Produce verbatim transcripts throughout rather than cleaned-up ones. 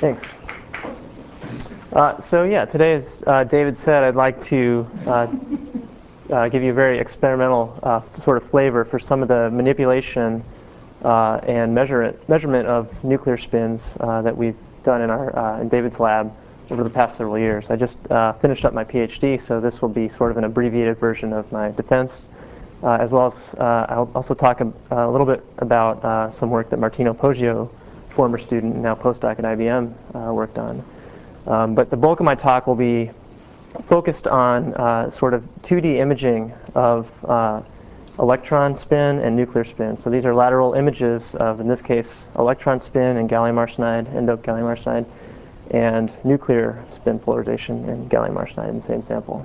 Thanks. Uh, so yeah, today, as uh, David said, I'd like to uh, uh, give you a very experimental uh, sort of flavor for some of the manipulation uh, and measure measurement of nuclear spins uh, that we've done in our uh, in David's lab over the past several years. I just uh, finished up my PhD, so this will be sort of an abbreviated version of my defense, uh, as well as uh, I'll also talk a, a little bit about uh, some work that Martino Poggio, former student, now postdoc at I B M, uh, worked on. Um, but the bulk of my talk will be focused on uh, sort of two D imaging of uh, electron spin and nuclear spin. So these are lateral images of, in this case, electron spin and gallium arsenide, n-doped gallium arsenide, and nuclear spin polarization in gallium arsenide in the same sample.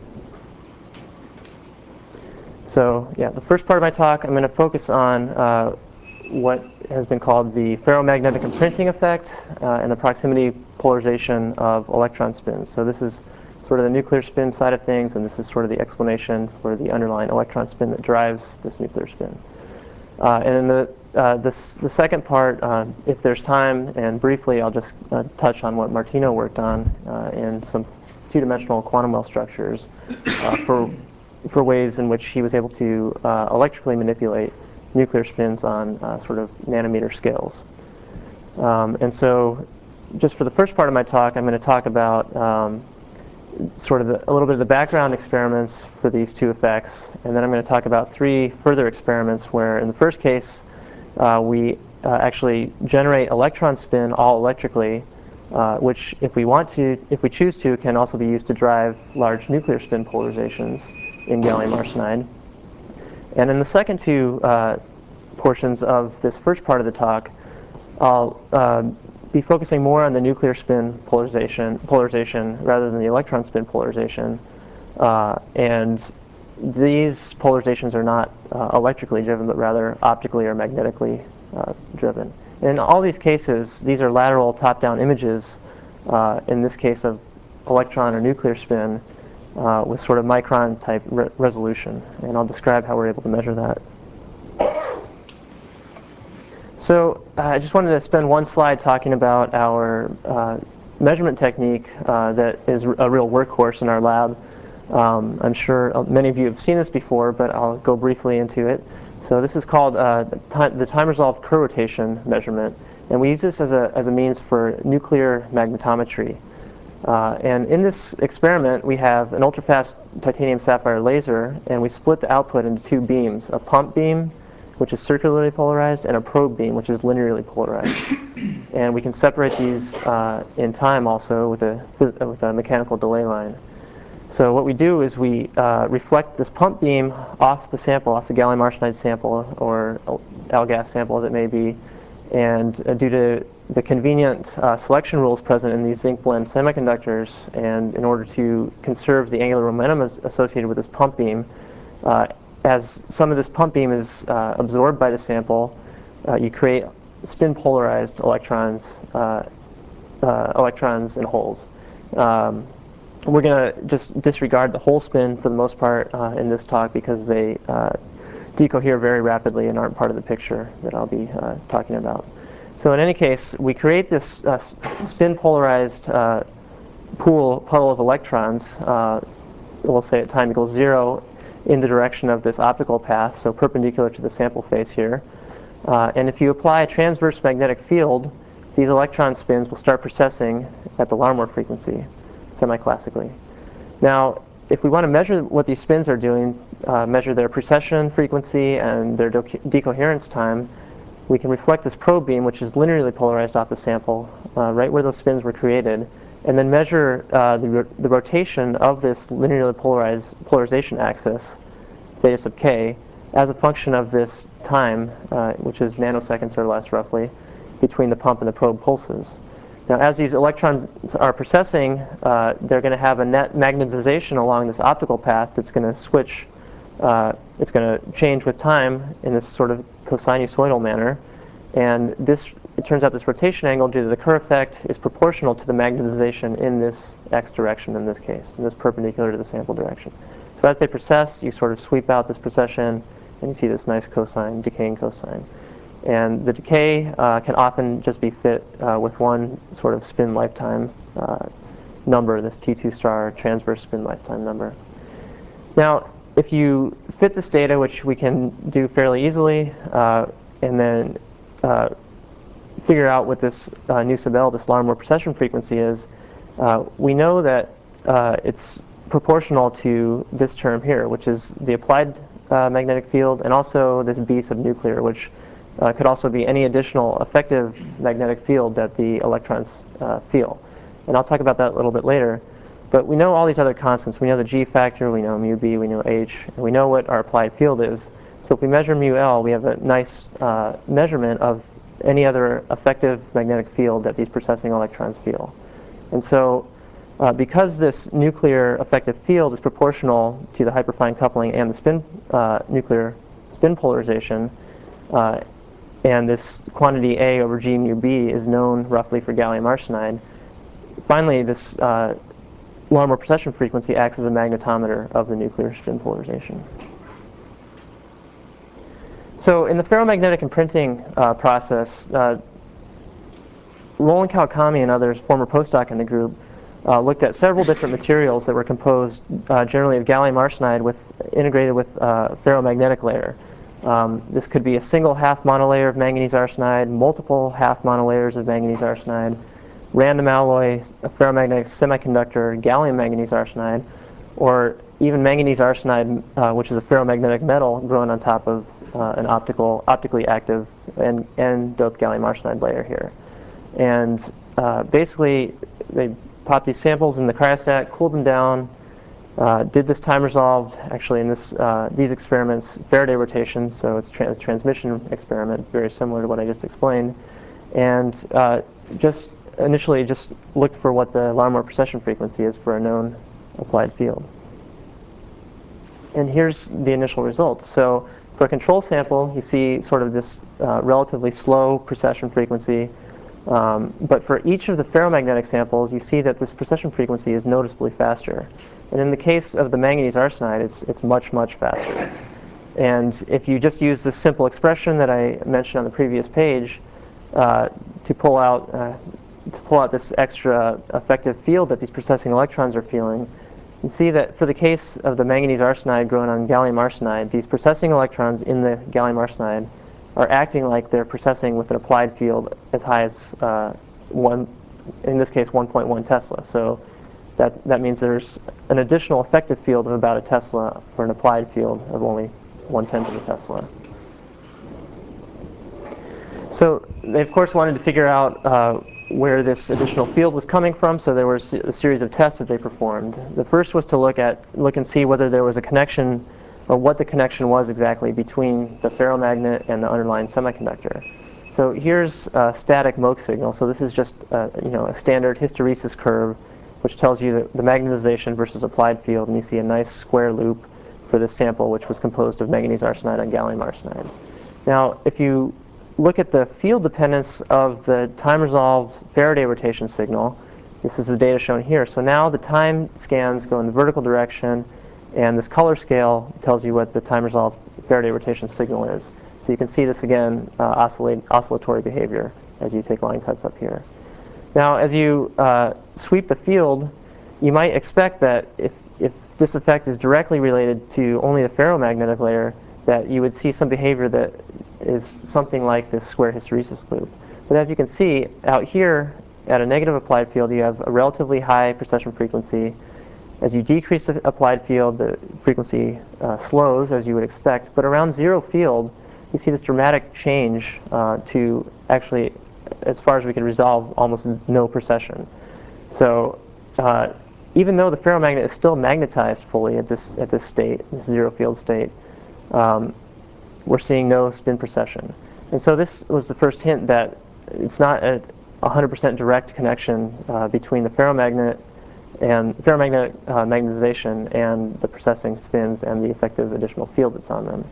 So yeah, the first part of my talk, I'm going to focus on uh, what has been called the ferromagnetic imprinting effect uh, and the proximity polarization of electron spins. So this is sort of the nuclear spin side of things, and this is sort of the explanation for the underlying electron spin that drives this nuclear spin. Uh, and in the, uh, this, the second part, uh, if there's time, and briefly, I'll just uh, touch on what Martino worked on uh, in some two-dimensional quantum well structures uh, for, for ways in which he was able to uh, electrically manipulate nuclear spins on uh, sort of nanometer scales. Um, and so just for the first part of my talk, I'm going to talk about um, sort of the, a little bit of the background experiments for these two effects, and then I'm going to talk about three further experiments where, in the first case, uh, we uh, actually generate electron spin all electrically, uh, which, if we want to, if we choose to, can also be used to drive large nuclear spin polarizations in gallium arsenide. And in the second two uh, portions of this first part of the talk, I'll uh, be focusing more on the nuclear spin polarization, polarization rather than the electron spin polarization. Uh, and these polarizations are not uh, electrically driven, but rather optically or magnetically uh, driven. In all these cases, these are lateral top-down images, uh, in this case of electron or nuclear spin, uh, with sort of micron-type re resolution. And I'll describe how we're able to measure that. So uh, I just wanted to spend one slide talking about our uh, measurement technique uh, that is a real workhorse in our lab. Um, I'm sure many of you have seen this before, but I'll go briefly into it. So this is called uh, the time-resolved co-rotation measurement, and we use this as a, as a means for nuclear magnetometry. Uh, and in this experiment, we have an ultrafast titanium sapphire laser, and we split the output into two beams, a pump beam, which is circularly polarized, and a probe beam, which is linearly polarized. And we can separate these uh, in time also with a, with a mechanical delay line. So what we do is we uh, reflect this pump beam off the sample, off the gallium arsenide sample, or AlGaAs sample as it may be, and uh, due to the convenient uh, selection rules present in these zinc blende semiconductors, and in order to conserve the angular momentum as associated with this pump beam, uh, as some of this pump beam is uh, absorbed by the sample, uh, you create spin-polarized electrons, uh, uh, electrons and holes. Um, we're going to just disregard the hole spin for the most part uh, in this talk because they uh, decohere very rapidly and aren't part of the picture that I'll be uh, talking about. So in any case, we create this uh, spin-polarized uh, pool, puddle of electrons, uh, we'll say at time equals zero, in the direction of this optical path, so perpendicular to the sample face here. Uh, and if you apply a transverse magnetic field, these electron spins will start precessing at the Larmor frequency, semi-classically. Now, if we want to measure what these spins are doing, uh, measure their precession frequency and their decoherence time, we can reflect this probe beam, which is linearly polarized off the sample, uh, right where those spins were created, and then measure uh, the, ro the rotation of this linearly polarized polarization axis, theta sub k, as a function of this time, uh, which is nanoseconds or less roughly, between the pump and the probe pulses. Now, as these electrons are precessing, uh, they're going to have a net magnetization along this optical path that's going to switch, uh, it's going to change with time in this sort of cosinusoidal manner. And this, it turns out this rotation angle due to the Kerr effect is proportional to the magnetization in this x direction in this case, and this perpendicular to the sample direction. So as they precess, you sort of sweep out this precession, and you see this nice cosine, decaying cosine. And the decay uh, can often just be fit uh, with one sort of spin lifetime uh, number, this T two star transverse spin lifetime number. Now, if you fit this data, which we can do fairly easily, uh, and then uh, figure out what this uh, nu sub L, this Larmor precession frequency is, uh, we know that uh, it's proportional to this term here, which is the applied uh, magnetic field, and also this B subnuclear, which uh, could also be any additional effective magnetic field that the electrons uh, feel. And I'll talk about that a little bit later. But we know all these other constants. We know the G factor, we know mu B, we know H, and we know what our applied field is. So if we measure mu L, we have a nice uh, measurement of any other effective magnetic field that these precessing electrons feel. And so uh, because this nuclear effective field is proportional to the hyperfine coupling and the spin uh, nuclear spin polarization, uh, and this quantity A over G mu B is known roughly for gallium arsenide, finally this uh, Larmor precession frequency acts as a magnetometer of the nuclear spin polarization. So in the ferromagnetic imprinting uh, process, uh, Roland Kawakami and others, former postdoc in the group, uh, looked at several different materials that were composed uh, generally of gallium arsenide with, integrated with uh, ferromagnetic layer. Um, this could be a single half monolayer of manganese arsenide, multiple half monolayers of manganese arsenide, random alloy, a ferromagnetic semiconductor, gallium manganese arsenide, or even manganese arsenide, uh, which is a ferromagnetic metal grown on top of uh, an optical, optically active and, and doped gallium arsenide layer here. And uh, basically, they popped these samples in the cryostat, cooled them down, uh, did this time resolved, actually in this, uh, these experiments, Faraday rotation, so it's tra a transmission experiment, very similar to what I just explained, and uh, just initially just looked for what the Larmor precession frequency is for a known applied field. And here's the initial results. So for a control sample, you see sort of this uh, relatively slow precession frequency. Um, but for each of the ferromagnetic samples, you see that this precession frequency is noticeably faster. And in the case of the manganese arsenide, it's, it's much, much faster. And if you just use this simple expression that I mentioned on the previous page uh, to pull out uh, to pull out this extra effective field that these precessing electrons are feeling, you see that for the case of the manganese arsenide grown on gallium arsenide, these precessing electrons in the gallium arsenide are acting like they're precessing with an applied field as high as uh, one, in this case, one point one Tesla. So that, that means there's an additional effective field of about a Tesla for an applied field of only one-tenth of a Tesla. So they, of course, wanted to figure out uh, where this additional field was coming from, so there was a series of tests that they performed. The first was to look at look and see whether there was a connection, or what the connection was exactly between the ferromagnet and the underlying semiconductor. So here's a static Moog signal. So this is just uh, you know a standard hysteresis curve, which tells you the, the magnetization versus applied field, and you see a nice square loop for this sample, which was composed of manganese arsenide and gallium arsenide. Now, if you look at the field dependence of the time-resolved Faraday rotation signal, this is the data shown here. So now the time scans go in the vertical direction, and this color scale tells you what the time-resolved Faraday rotation signal is. So you can see this again, uh, oscillate, oscillatory behavior as you take line cuts up here. Now, as you uh, sweep the field, you might expect that if, if this effect is directly related to only the ferromagnetic layer, that you would see some behavior that is something like this square hysteresis loop. But as you can see, out here, at a negative applied field, you have a relatively high precession frequency. As you decrease the applied field, the frequency uh, slows, as you would expect. But around zero field, you see this dramatic change uh, to actually, as far as we can resolve, almost no precession. So uh, even though the ferromagnet is still magnetized fully at this, at this state, this zero field state, um, we're seeing no spin precession. And so this was the first hint that it's not a one hundred percent direct connection uh, between the ferromagnet and ferromagnetic uh, magnetization and the precessing spins and the effective additional field that's on them.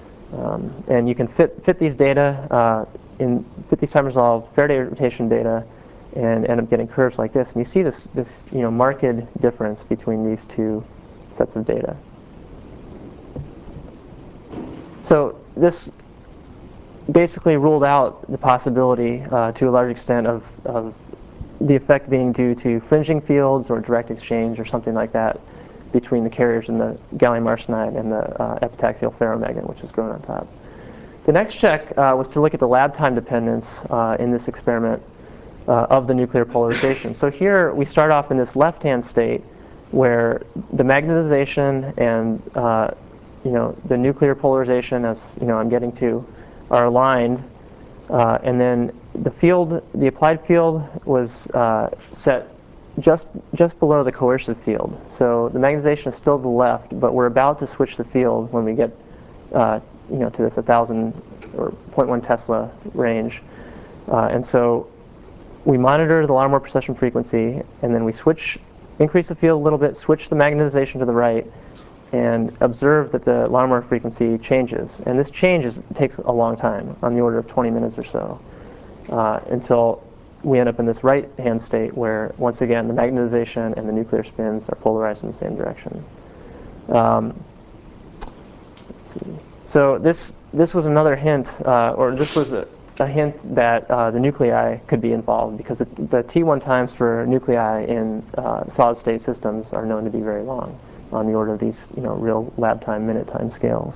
Um, and you can fit, fit these data, uh, in, fit these time-resolved Faraday rotation data and end up getting curves like this. And you see this, this you know, marked difference between these two sets of data. So this basically ruled out the possibility uh, to a large extent of, of the effect being due to fringing fields or direct exchange or something like that between the carriers in the gallium arsenide and the uh, epitaxial ferromagnet, which is grown on top. The next check uh, was to look at the lab time dependence uh, in this experiment uh, of the nuclear polarization. So here we start off in this left-hand state where the magnetization and uh, you know, the nuclear polarization, as you know, I'm getting to, are aligned, uh, and then the field, the applied field, was uh, set just just below the coercive field. So the magnetization is still to the left, but we're about to switch the field when we get uh, you know, to this one thousand or zero point one Tesla range, uh, and so we monitor the Larimore precession frequency, and then we switch, increase the field a little bit, switch the magnetization to the right, and observe that the Larimore frequency changes. And this change is, takes a long time, on the order of twenty minutes or so, uh, until we end up in this right-hand state where, once again, the magnetization and the nuclear spins are polarized in the same direction. Um, let's see. So this, this was another hint, uh, or this was a, a hint that uh, the nuclei could be involved, because the, the T one times for nuclei in uh, solid-state systems are known to be very long, on the order of these, you know, real lab time, minute time scales.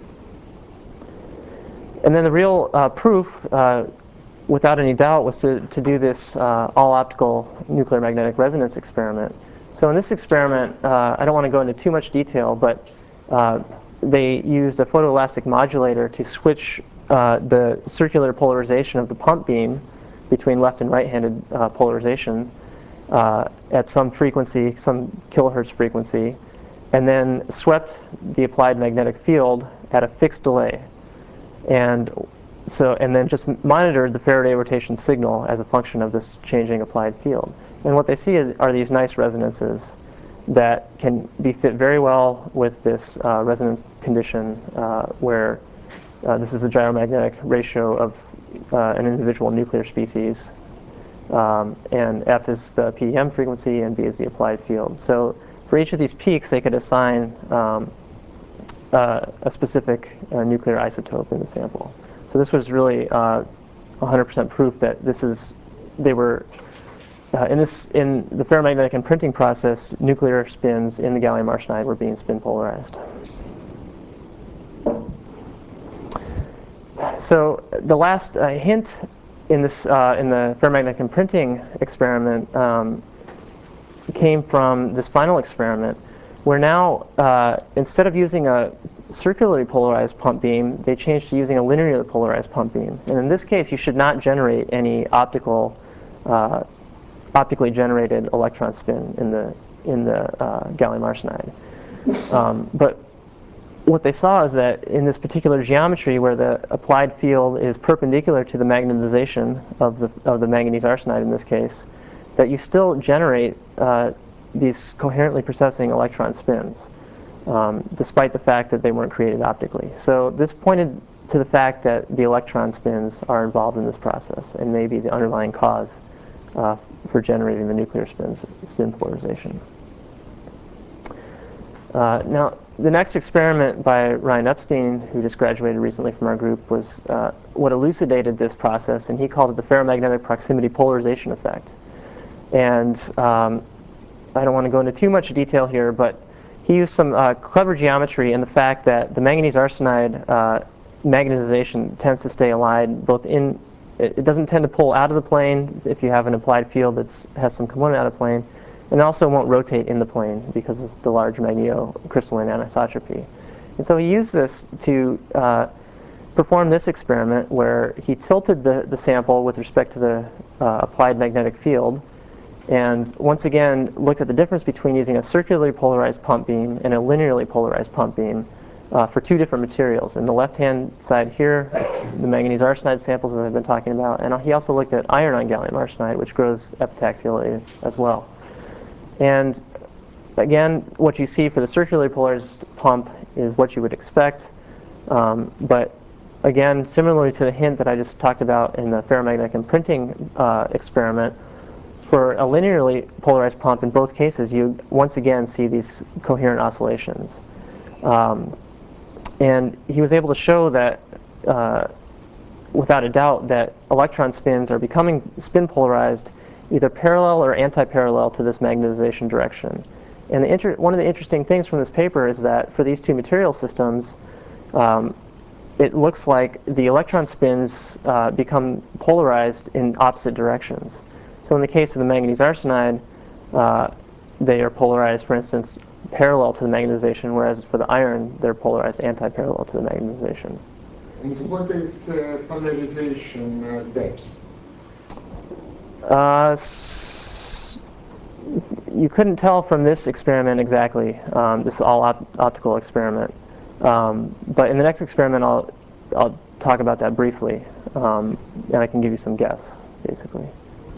And then the real uh, proof, uh, without any doubt, was to, to do this uh, all-optical nuclear magnetic resonance experiment. So in this experiment, uh, I don't want to go into too much detail, but uh, they used a photoelastic modulator to switch uh, the circular polarization of the pump beam between left and right-handed uh, polarization uh, at some frequency, some kilohertz frequency, and then swept the applied magnetic field at a fixed delay. And so, and then just monitored the Faraday rotation signal as a function of this changing applied field. And what they see is, are these nice resonances that can be fit very well with this uh, resonance condition uh, where uh, this is the gyromagnetic ratio of uh, an individual nuclear species. Um, and F is the P D M frequency and B is the applied field. So for each of these peaks, they could assign um, uh, a specific uh, nuclear isotope in the sample. So this was really uh, one hundred percent proof that this is, they were, uh, in this, in the ferromagnetic imprinting process, nuclear spins in the gallium arsenide were being spin polarized. So the last uh, hint in this, uh, in the ferromagnetic imprinting experiment um, came from this final experiment, where now, uh, instead of using a circularly polarized pump beam, they changed to using a linearly polarized pump beam. And in this case, you should not generate any optical, uh, optically generated electron spin in the in the uh, gallium arsenide. Um, but what they saw is that in this particular geometry, where the applied field is perpendicular to the magnetization of the of the manganese arsenide in this case, that you still generate uh, these coherently precessing electron spins, um, despite the fact that they weren't created optically. So this pointed to the fact that the electron spins are involved in this process and may be the underlying cause uh, for generating the nuclear spins, spin polarization. Uh, now, the next experiment by Ryan Epstein, who just graduated recently from our group, was uh, what elucidated this process, and he called it the ferromagnetic proximity polarization effect. And um, I don't want to go into too much detail here, but he used some uh, clever geometry in the fact that the manganese arsenide uh, magnetization tends to stay aligned both in, it, it doesn't tend to pull out of the plane if you have an applied field that has some component out of plane, and also won't rotate in the plane because of the large magnetocrystalline anisotropy. And so he used this to uh, perform this experiment where he tilted the, the sample with respect to the uh, applied magnetic field, and once again looked at the difference between using a circularly polarized pump beam and a linearly polarized pump beam uh, for two different materials. In the left-hand side here, it's the manganese arsenide samples that I've been talking about, and he also looked at iron on gallium arsenide, which grows epitaxially as well. And again, what you see for the circularly polarized pump is what you would expect, um, but again, similarly to the hint that I just talked about in the ferromagnetic imprinting uh, experiment, for a linearly polarized pump, in both cases, you once again see these coherent oscillations. Um, and he was able to show that uh, without a doubt that electron spins are becoming spin polarized either parallel or anti-parallel to this magnetization direction. And the inter one of the interesting things from this paper is that for these two material systems, um, it looks like the electron spins uh, become polarized in opposite directions. So in the case of the manganese arsenide, uh, they are polarized, for instance, parallel to the magnetization, whereas for the iron, they're polarized anti-parallel to the magnetization. And what is the polarization uh, depth? Uh, you couldn't tell from this experiment exactly. Um, this is all op optical experiment. Um, but in the next experiment, I'll, I'll talk about that briefly, um, and I can give you some guess, basically.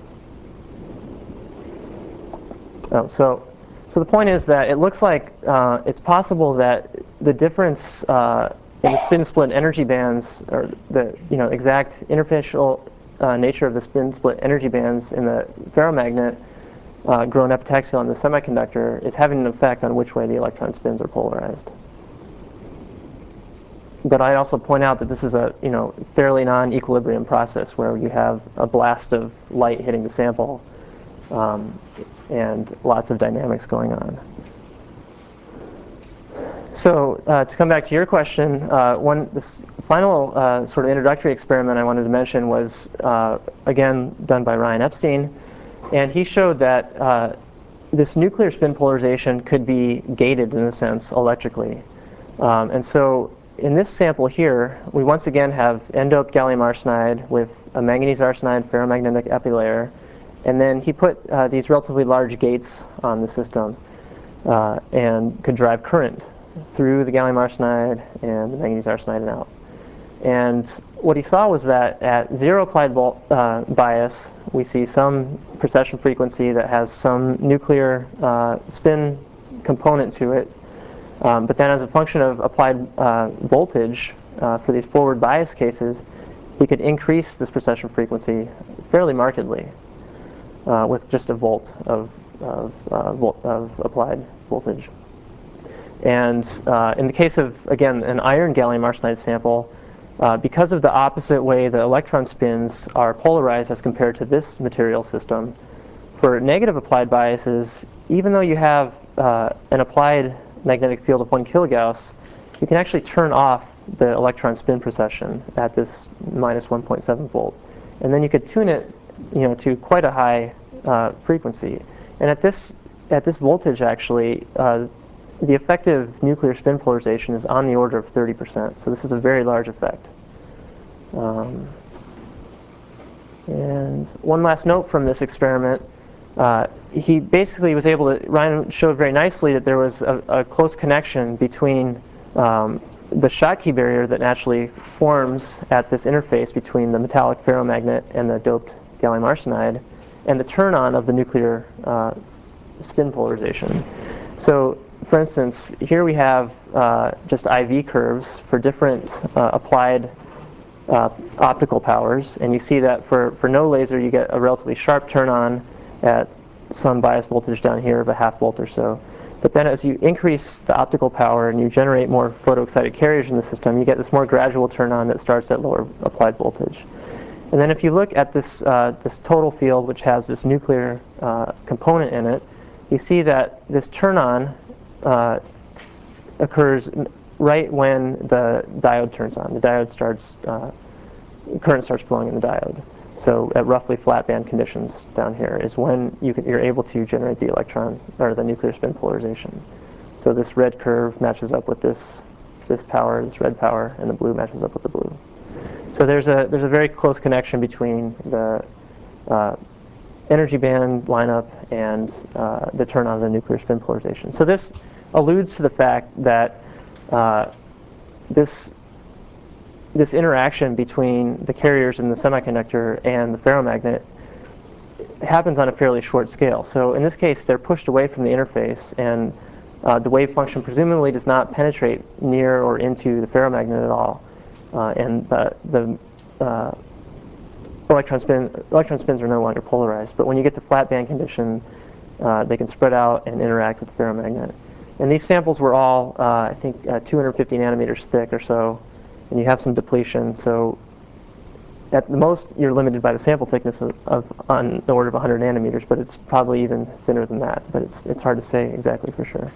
Oh, so, so the point is that it looks like uh, it's possible that the difference uh, in the spin split energy bands, or the you know exact interfacial uh, nature of the spin split energy bands in the ferromagnet uh, grown epitaxial in the semiconductor, is having an effect on which way the electron spins are polarized. But I also point out that this is a you know fairly non-equilibrium process where you have a blast of light hitting the sample um, and lots of dynamics going on. So uh, to come back to your question, uh, one this final uh, sort of introductory experiment I wanted to mention was uh, again done by Ryan Epstein, and he showed that uh, this nuclear spin polarization could be gated in a sense electrically, um, and so in this sample here, we once again have n-doped gallium arsenide with a manganese arsenide ferromagnetic epilayer, and then he put uh, these relatively large gates on the system uh, and could drive current through the gallium arsenide and the manganese arsenide and out. And what he saw was that at zero applied uh, bias, we see some precession frequency that has some nuclear uh, spin component to it. Um, but then as a function of applied uh, voltage uh, for these forward bias cases, we could increase this precession frequency fairly markedly uh, with just a volt of, of, uh, volt of applied voltage. And uh, in the case of, again, an iron gallium arsenide sample, uh, because of the opposite way the electron spins are polarized as compared to this material system, for negative applied biases, even though you have uh, an applied magnetic field of one kilogauss, you can actually turn off the electron spin precession at this minus one point seven volt. And then you could tune it you know, to quite a high uh, frequency. And at this, at this voltage, actually, uh, the effective nuclear spin polarization is on the order of thirty percent. So this is a very large effect. Um, and one last note from this experiment. Uh, he basically was able to, Ryan showed very nicely that there was a, a close connection between um, the Schottky barrier that naturally forms at this interface between the metallic ferromagnet and the doped gallium arsenide and the turn-on of the nuclear uh, spin polarization. So, for instance, here we have uh, just I V curves for different uh, applied uh, optical powers, and you see that for, for no laser you get a relatively sharp turn-on at some bias voltage down here of a half volt or so. But then as you increase the optical power and you generate more photoexcited carriers in the system, you get this more gradual turn-on that starts at lower applied voltage. And then if you look at this, uh, this total field, which has this nuclear uh, component in it, you see that this turn-on uh, occurs right when the diode turns on. The diode starts, uh, current starts flowing in the diode. So at roughly flat band conditions down here is when you can, you're able to generate the electron or the nuclear spin polarization. So this red curve matches up with this this power, this red power, and the blue matches up with the blue. So there's a there's a very close connection between the uh, energy band lineup and uh, the turn on of the nuclear spin polarization. So this alludes to the fact that uh, this this interaction between the carriers in the semiconductor and the ferromagnet happens on a fairly short scale. So in this case, they're pushed away from the interface, and uh, the wave function presumably does not penetrate near or into the ferromagnet at all. Uh, and the, the uh, electron, spin, electron spins are no longer polarized. But when you get to flat band condition, uh, they can spread out and interact with the ferromagnet. And these samples were all, uh, I think, uh, two hundred fifty nanometers thick or so. And you have some depletion, so at the most, you're limited by the sample thickness of, of on the order of one hundred nanometers, but it's probably even thinner than that. But it's, it's hard to say exactly for sure.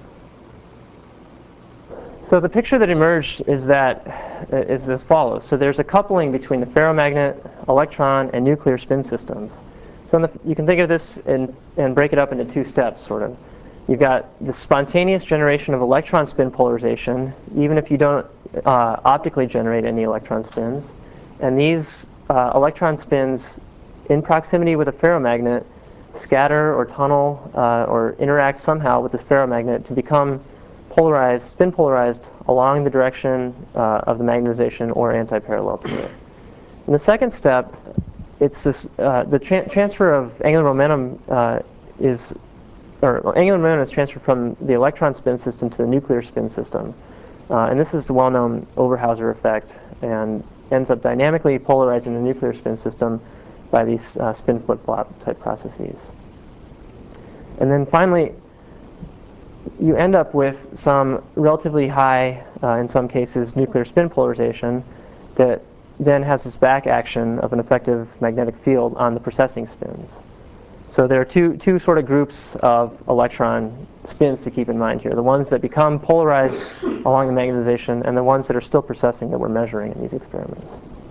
So the picture that emerged is that is as follows. So there's a coupling between the ferromagnet, electron, and nuclear spin systems. So in the, you can think of this in, and break it up into two steps, sort of. You've got the spontaneous generation of electron spin polarization, even if you don't uh, optically generate any electron spins. And these uh, electron spins in proximity with a ferromagnet scatter or tunnel uh, or interact somehow with this ferromagnet to become polarized, spin polarized along the direction uh, of the magnetization or anti-parallel to it. In the second step, it's this, uh, the tra transfer of angular momentum uh, is, or angular momentum is transferred from the electron spin system to the nuclear spin system. Uh, and this is the well-known Overhauser effect and ends up dynamically polarizing the nuclear spin system by these uh, spin flip-flop type processes. And then finally, you end up with some relatively high, uh, in some cases, nuclear spin polarization that then has this back action of an effective magnetic field on the precessing spins. So there are two, two sort of groups of electron spins to keep in mind here. The ones that become polarized along the magnetization and the ones that are still precessing that we're measuring in these experiments.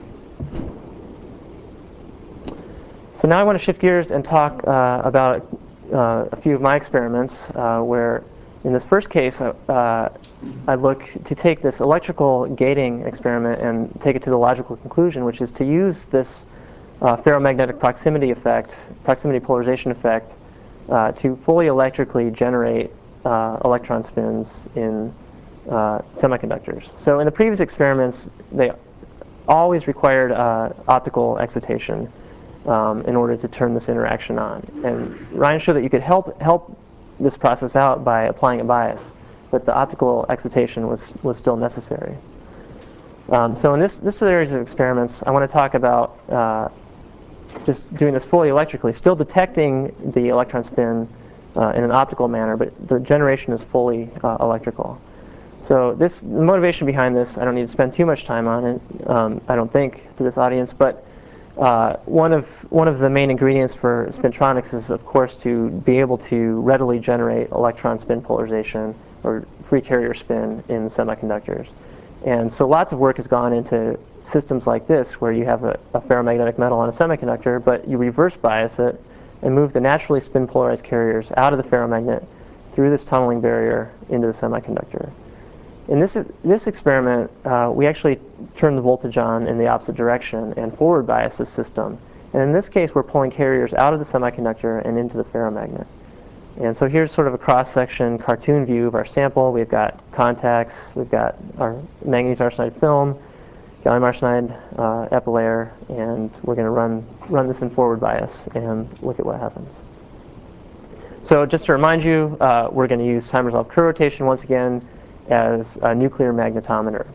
So now I want to shift gears and talk uh, about uh, a few of my experiments uh, where in this first case, uh, I look to take this electrical gating experiment and take it to the logical conclusion, which is to use this uh, ferromagnetic proximity effect, proximity polarization effect, uh, to fully electrically generate uh, electron spins in uh, semiconductors. So in the previous experiments, they always required uh, optical excitation um, in order to turn this interaction on. And Ryan showed that you could help help this process out by applying a bias, but the optical excitation was, was still necessary. Um, so in this, this series of experiments, I want to talk about uh, just doing this fully electrically, still detecting the electron spin uh, in an optical manner, but the generation is fully uh, electrical. So this, the motivation behind this, I don't need to spend too much time on it, um, I don't think, to this audience, but Uh, one of one of the main ingredients for spintronics is, of course, to be able to readily generate electron spin polarization or free carrier spin in semiconductors. And so lots of work has gone into systems like this, where you have a, a ferromagnetic metal on a semiconductor, but you reverse bias it and move the naturally spin polarized carriers out of the ferromagnet through this tunneling barrier into the semiconductor. In this, this experiment, uh, we actually turn the voltage on in the opposite direction and forward bias the system. And in this case, we're pulling carriers out of the semiconductor and into the ferromagnet. And so here's sort of a cross-section cartoon view of our sample. We've got contacts, we've got our manganese arsenide film, gallium arsenide uh, epilayer, and we're going to run, run this in forward bias and look at what happens. So just to remind you, uh, we're going to use time-resolved Kerr rotation once again as a nuclear magnetometer.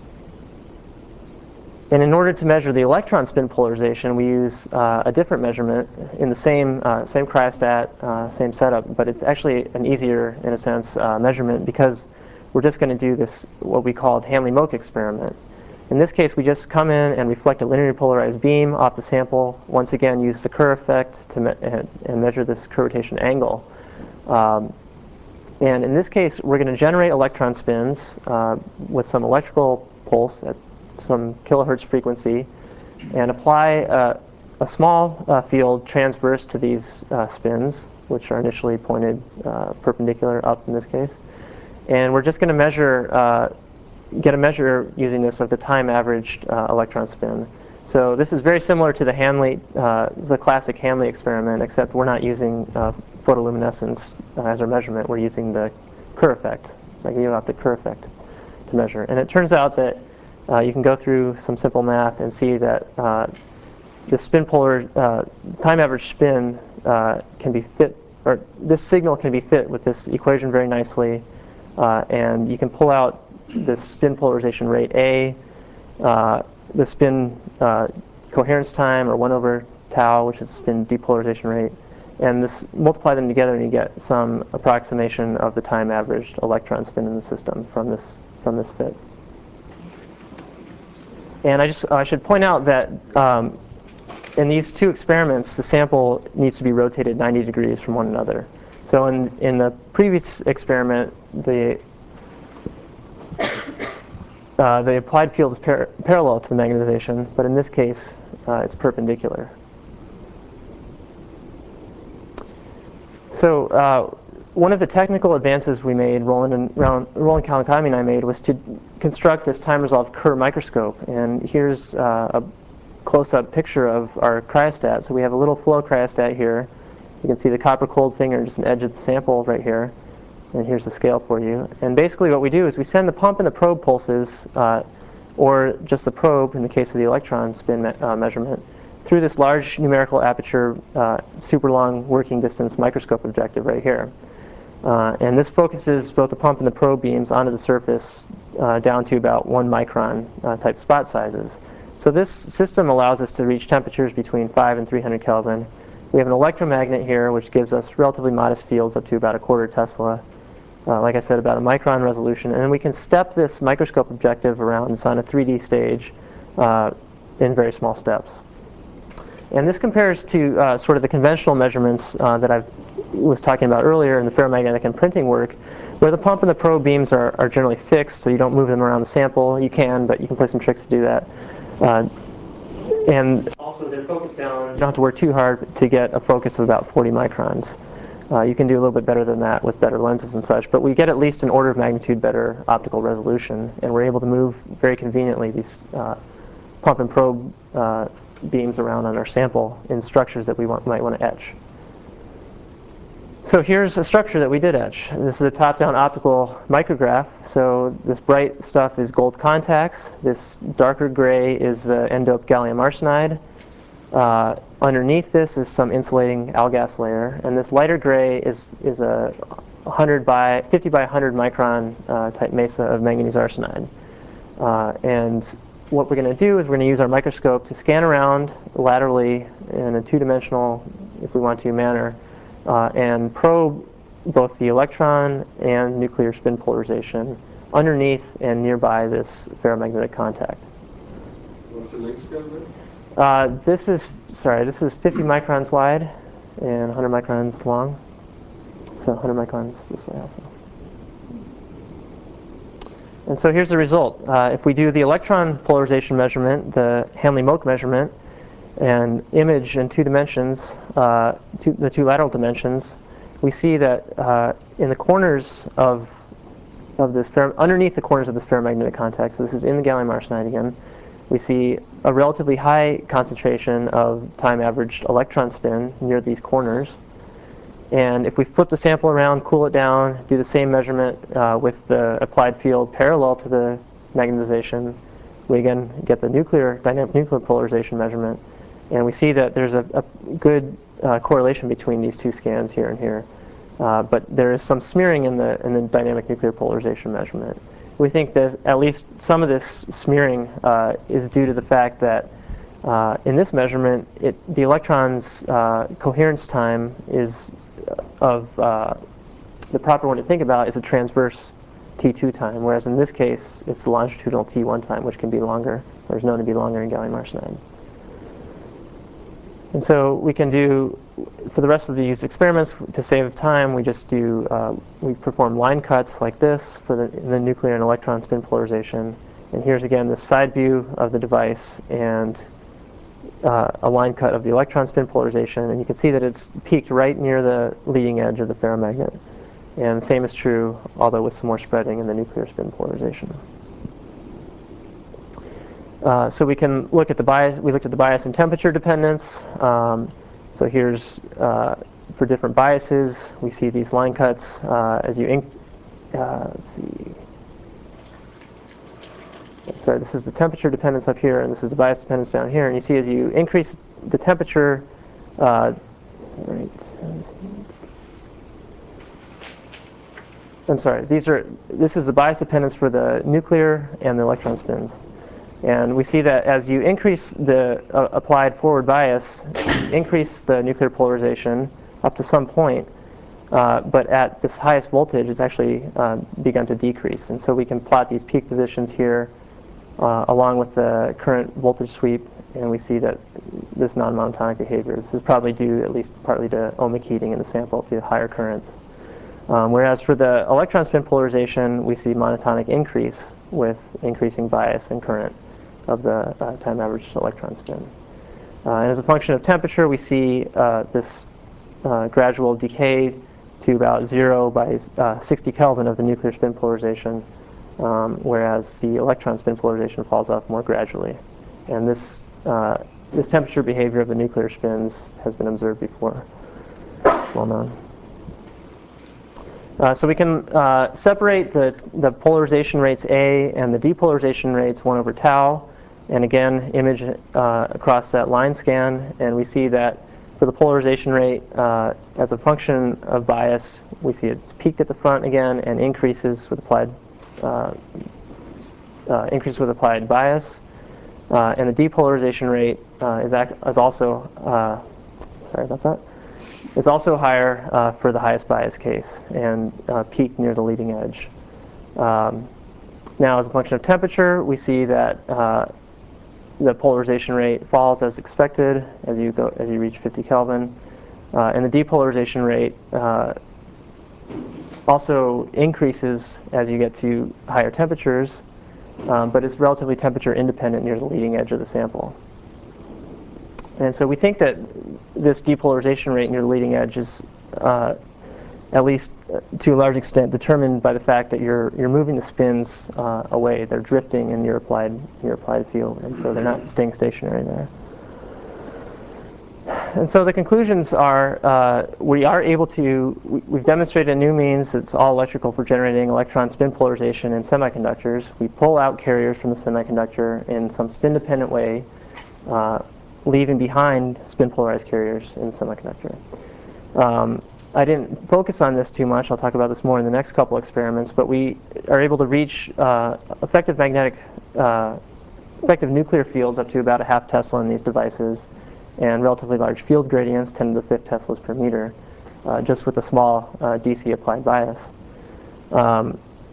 And in order to measure the electron spin polarization, we use uh, a different measurement in the same, uh, same cryostat, uh, same setup, but it's actually an easier, in a sense, uh, measurement because we're just going to do this, what we call Hanley-Moak experiment. In this case, we just come in and reflect a linearly polarized beam off the sample, once again use the Kerr effect to me and, and measure this Kerr rotation angle. Um, And in this case, we're going to generate electron spins uh, with some electrical pulse at some kilohertz frequency and apply uh, a small uh, field transverse to these uh, spins, which are initially pointed uh, perpendicular up in this case. And we're just going to measure, uh, get a measure using this of the time averaged uh, electron spin. So this is very similar to the Hanley, uh, the classic Hanley experiment, except we're not using uh, photoluminescence uh, as our measurement. We're using the Kerr effect, like you have the Kerr effect to measure. And it turns out that uh, you can go through some simple math and see that uh, the spin polar, uh, time average spin uh, can be fit, or this signal can be fit with this equation very nicely, uh, and you can pull out this spin polarization rate A, uh, the spin uh, coherence time, or one over tau, which is spin depolarization rate, and this multiply them together and you get some approximation of the time averaged electron spin in the system from this from this fit. And I just I should point out that um, in these two experiments, the sample needs to be rotated ninety degrees from one another. So in, in the previous experiment, the uh, the applied field is par parallel to the magnetization, but in this case, uh, it's perpendicular. So uh, one of the technical advances we made, Roland and Roland Kawakami and I made, was to construct this time-resolved Kerr microscope. And here's uh, a close-up picture of our cryostat. So we have a little flow cryostat here. You can see the copper cold finger, just an edge of the sample right here. And here's the scale for you. And basically what we do is we send the pump and the probe pulses, uh, or just the probe in the case of the electron spin me uh, measurement, through this large numerical aperture, uh, super long working distance microscope objective right here. Uh, and this focuses both the pump and the probe beams onto the surface uh, down to about one micron uh, type spot sizes. So this system allows us to reach temperatures between five and three hundred Kelvin. We have an electromagnet here which gives us relatively modest fields up to about a quarter Tesla. Uh, like I said, about a micron resolution. And then we can step this microscope objective around. It's on a three D stage uh, in very small steps. And this compares to uh, sort of the conventional measurements uh, that I was talking about earlier in the ferromagnetic and printing work, where the pump and the probe beams are, are generally fixed, so you don't move them around the sample. You can, but you can play some tricks to do that. Uh, and also they're focused down. You don't have to work too hard to get a focus of about forty microns. Uh, you can do a little bit better than that with better lenses and such, but we get at least an order of magnitude better optical resolution, and we're able to move very conveniently these uh, pump and probe uh, beams around on our sample in structures that we want, might want to etch. So here's a structure that we did etch. This is a top-down optical micrograph. So this bright stuff is gold contacts. This darker gray is the n-doped gallium arsenide. Uh, underneath this is some insulating AlGas layer, and this lighter gray is is a one hundred by fifty by one hundred micron uh, type mesa of manganese arsenide. Uh, and what we're going to do is we're going to use our microscope to scan around laterally in a two-dimensional, if we want to, manner, uh, and probe both the electron and nuclear spin polarization underneath and nearby this ferromagnetic contact. What's the length scale there? Uh, this is, sorry, this is fifty microns wide and one hundred microns long. So one hundred microns this way also. And so here's the result. Uh, if we do the electron polarization measurement, the Hanley-Moak measurement, and image in two dimensions, uh, two, the two lateral dimensions, we see that uh, in the corners of, of this, underneath the corners of this ferromagnetic contact, so this is in the gallium arsenide again, we see a relatively high concentration of time-averaged electron spin near these corners. And if we flip the sample around, cool it down, do the same measurement uh, with the applied field parallel to the magnetization, we again get the nuclear dynamic nuclear polarization measurement, and we see that there's a, a good uh, correlation between these two scans here and here. Uh, but there is some smearing in the in the dynamic nuclear polarization measurement. We think that at least some of this smearing uh, is due to the fact that uh, in this measurement, it, the electron's uh, coherence time is of uh, the proper one to think about is a transverse T two time, whereas in this case it's the longitudinal T one time, which can be longer, or is known to be longer in gallium arsenide. And so we can do, for the rest of these experiments, to save time, we just do, uh, we perform line cuts like this for the, the nuclear and electron spin polarization. And here's again the side view of the device and Uh, a line cut of the electron spin polarization, and you can see that it's peaked right near the leading edge of the ferromagnet. And the same is true, although with some more spreading in the nuclear spin polarization. Uh, so we can look at the bias. We looked at the bias and temperature dependence. Um, so here's uh, for different biases, we see these line cuts uh, as you ink. Uh, let's see. So this is the temperature dependence up here, and this is the bias dependence down here. And you see as you increase the temperature, uh, right, I'm sorry, these are, this is the bias dependence for the nuclear and the electron spins. And we see that as you increase the uh, applied forward bias, increase the nuclear polarization up to some point, uh, but at this highest voltage, it's actually uh, begun to decrease. And so we can plot these peak positions here uh, along with the current voltage sweep, and we see that this non-monotonic behavior. This is probably due at least partly to ohmic heating in the sample to higher currents. Um, whereas for the electron spin polarization, we see monotonic increase with increasing bias and current of the uh, time average electron spin. Uh, and as a function of temperature, we see uh, this uh, gradual decay to about zero by uh, sixty Kelvin of the nuclear spin polarization, um, whereas the electron spin polarization falls off more gradually. And this, uh, this temperature behavior of the nuclear spins has been observed before. It's well known. Uh, so we can uh, separate the, the polarization rates A and the depolarization rates one over tau, and again image uh, across that line scan, and we see that for the polarization rate uh, as a function of bias, we see it's peaked at the front again and increases with applied uh, uh, increases with applied bias, uh, and the depolarization rate uh, is, act is also uh, sorry about that. Is also higher uh, for the highest bias case and uh, peaked near the leading edge. Um, now, as a function of temperature, we see that uh, the polarization rate falls as expected as you go as you reach fifty Kelvin, uh, and the depolarization rate uh, also increases as you get to higher temperatures, um, but it's relatively temperature independent near the leading edge of the sample. And so we think that this depolarization rate near the leading edge is uh, at least uh, to a large extent determined by the fact that you're you're moving the spins uh, away. They're drifting in your applied your applied field, and so they're not staying stationary there. And so the conclusions are uh, we are able to we, we've demonstrated a new means that's all electrical for generating electron spin polarization in semiconductors. We pull out carriers from the semiconductor in some spin dependent way, uh, leaving behind spin polarized carriers in the semiconductor. Um, I didn't focus on this too much. I'll talk about this more in the next couple experiments, but we are able to reach uh, effective magnetic, uh, effective nuclear fields up to about a half Tesla in these devices, and relatively large field gradients, ten to the fifth Teslas per meter, uh, just with a small uh, D C applied bias. Um,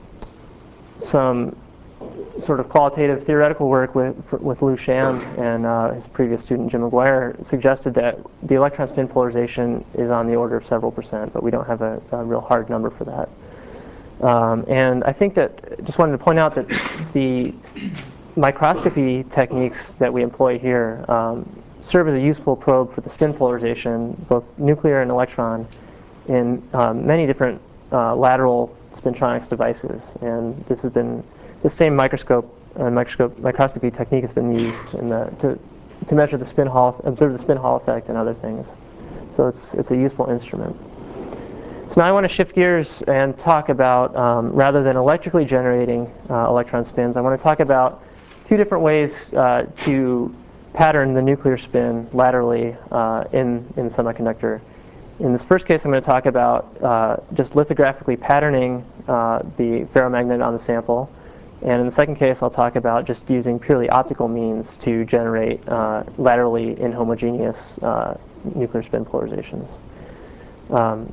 some sort of qualitative theoretical work with, with Lou Shand and uh, his previous student Jim McGuire suggested that the electron spin polarization is on the order of several percent, but we don't have a, a real hard number for that. Um, and I think that, just wanted to point out that the microscopy techniques that we employ here um, serve as a useful probe for the spin polarization, both nuclear and electron, in um, many different uh, lateral spintronics devices. And this has been the same microscope uh, microscope microscopy technique has been used in the, to to measure the spin Hall, observe the spin Hall effect and other things. So it's it's a useful instrument. So now I want to shift gears and talk about um, rather than electrically generating uh, electron spins, I want to talk about two different ways uh, to pattern the nuclear spin laterally uh, in in the semiconductor. In this first case, I'm going to talk about uh, just lithographically patterning uh, the ferromagnet on the sample. And in the second case, I'll talk about just using purely optical means to generate uh, laterally inhomogeneous uh, nuclear spin polarizations. Um,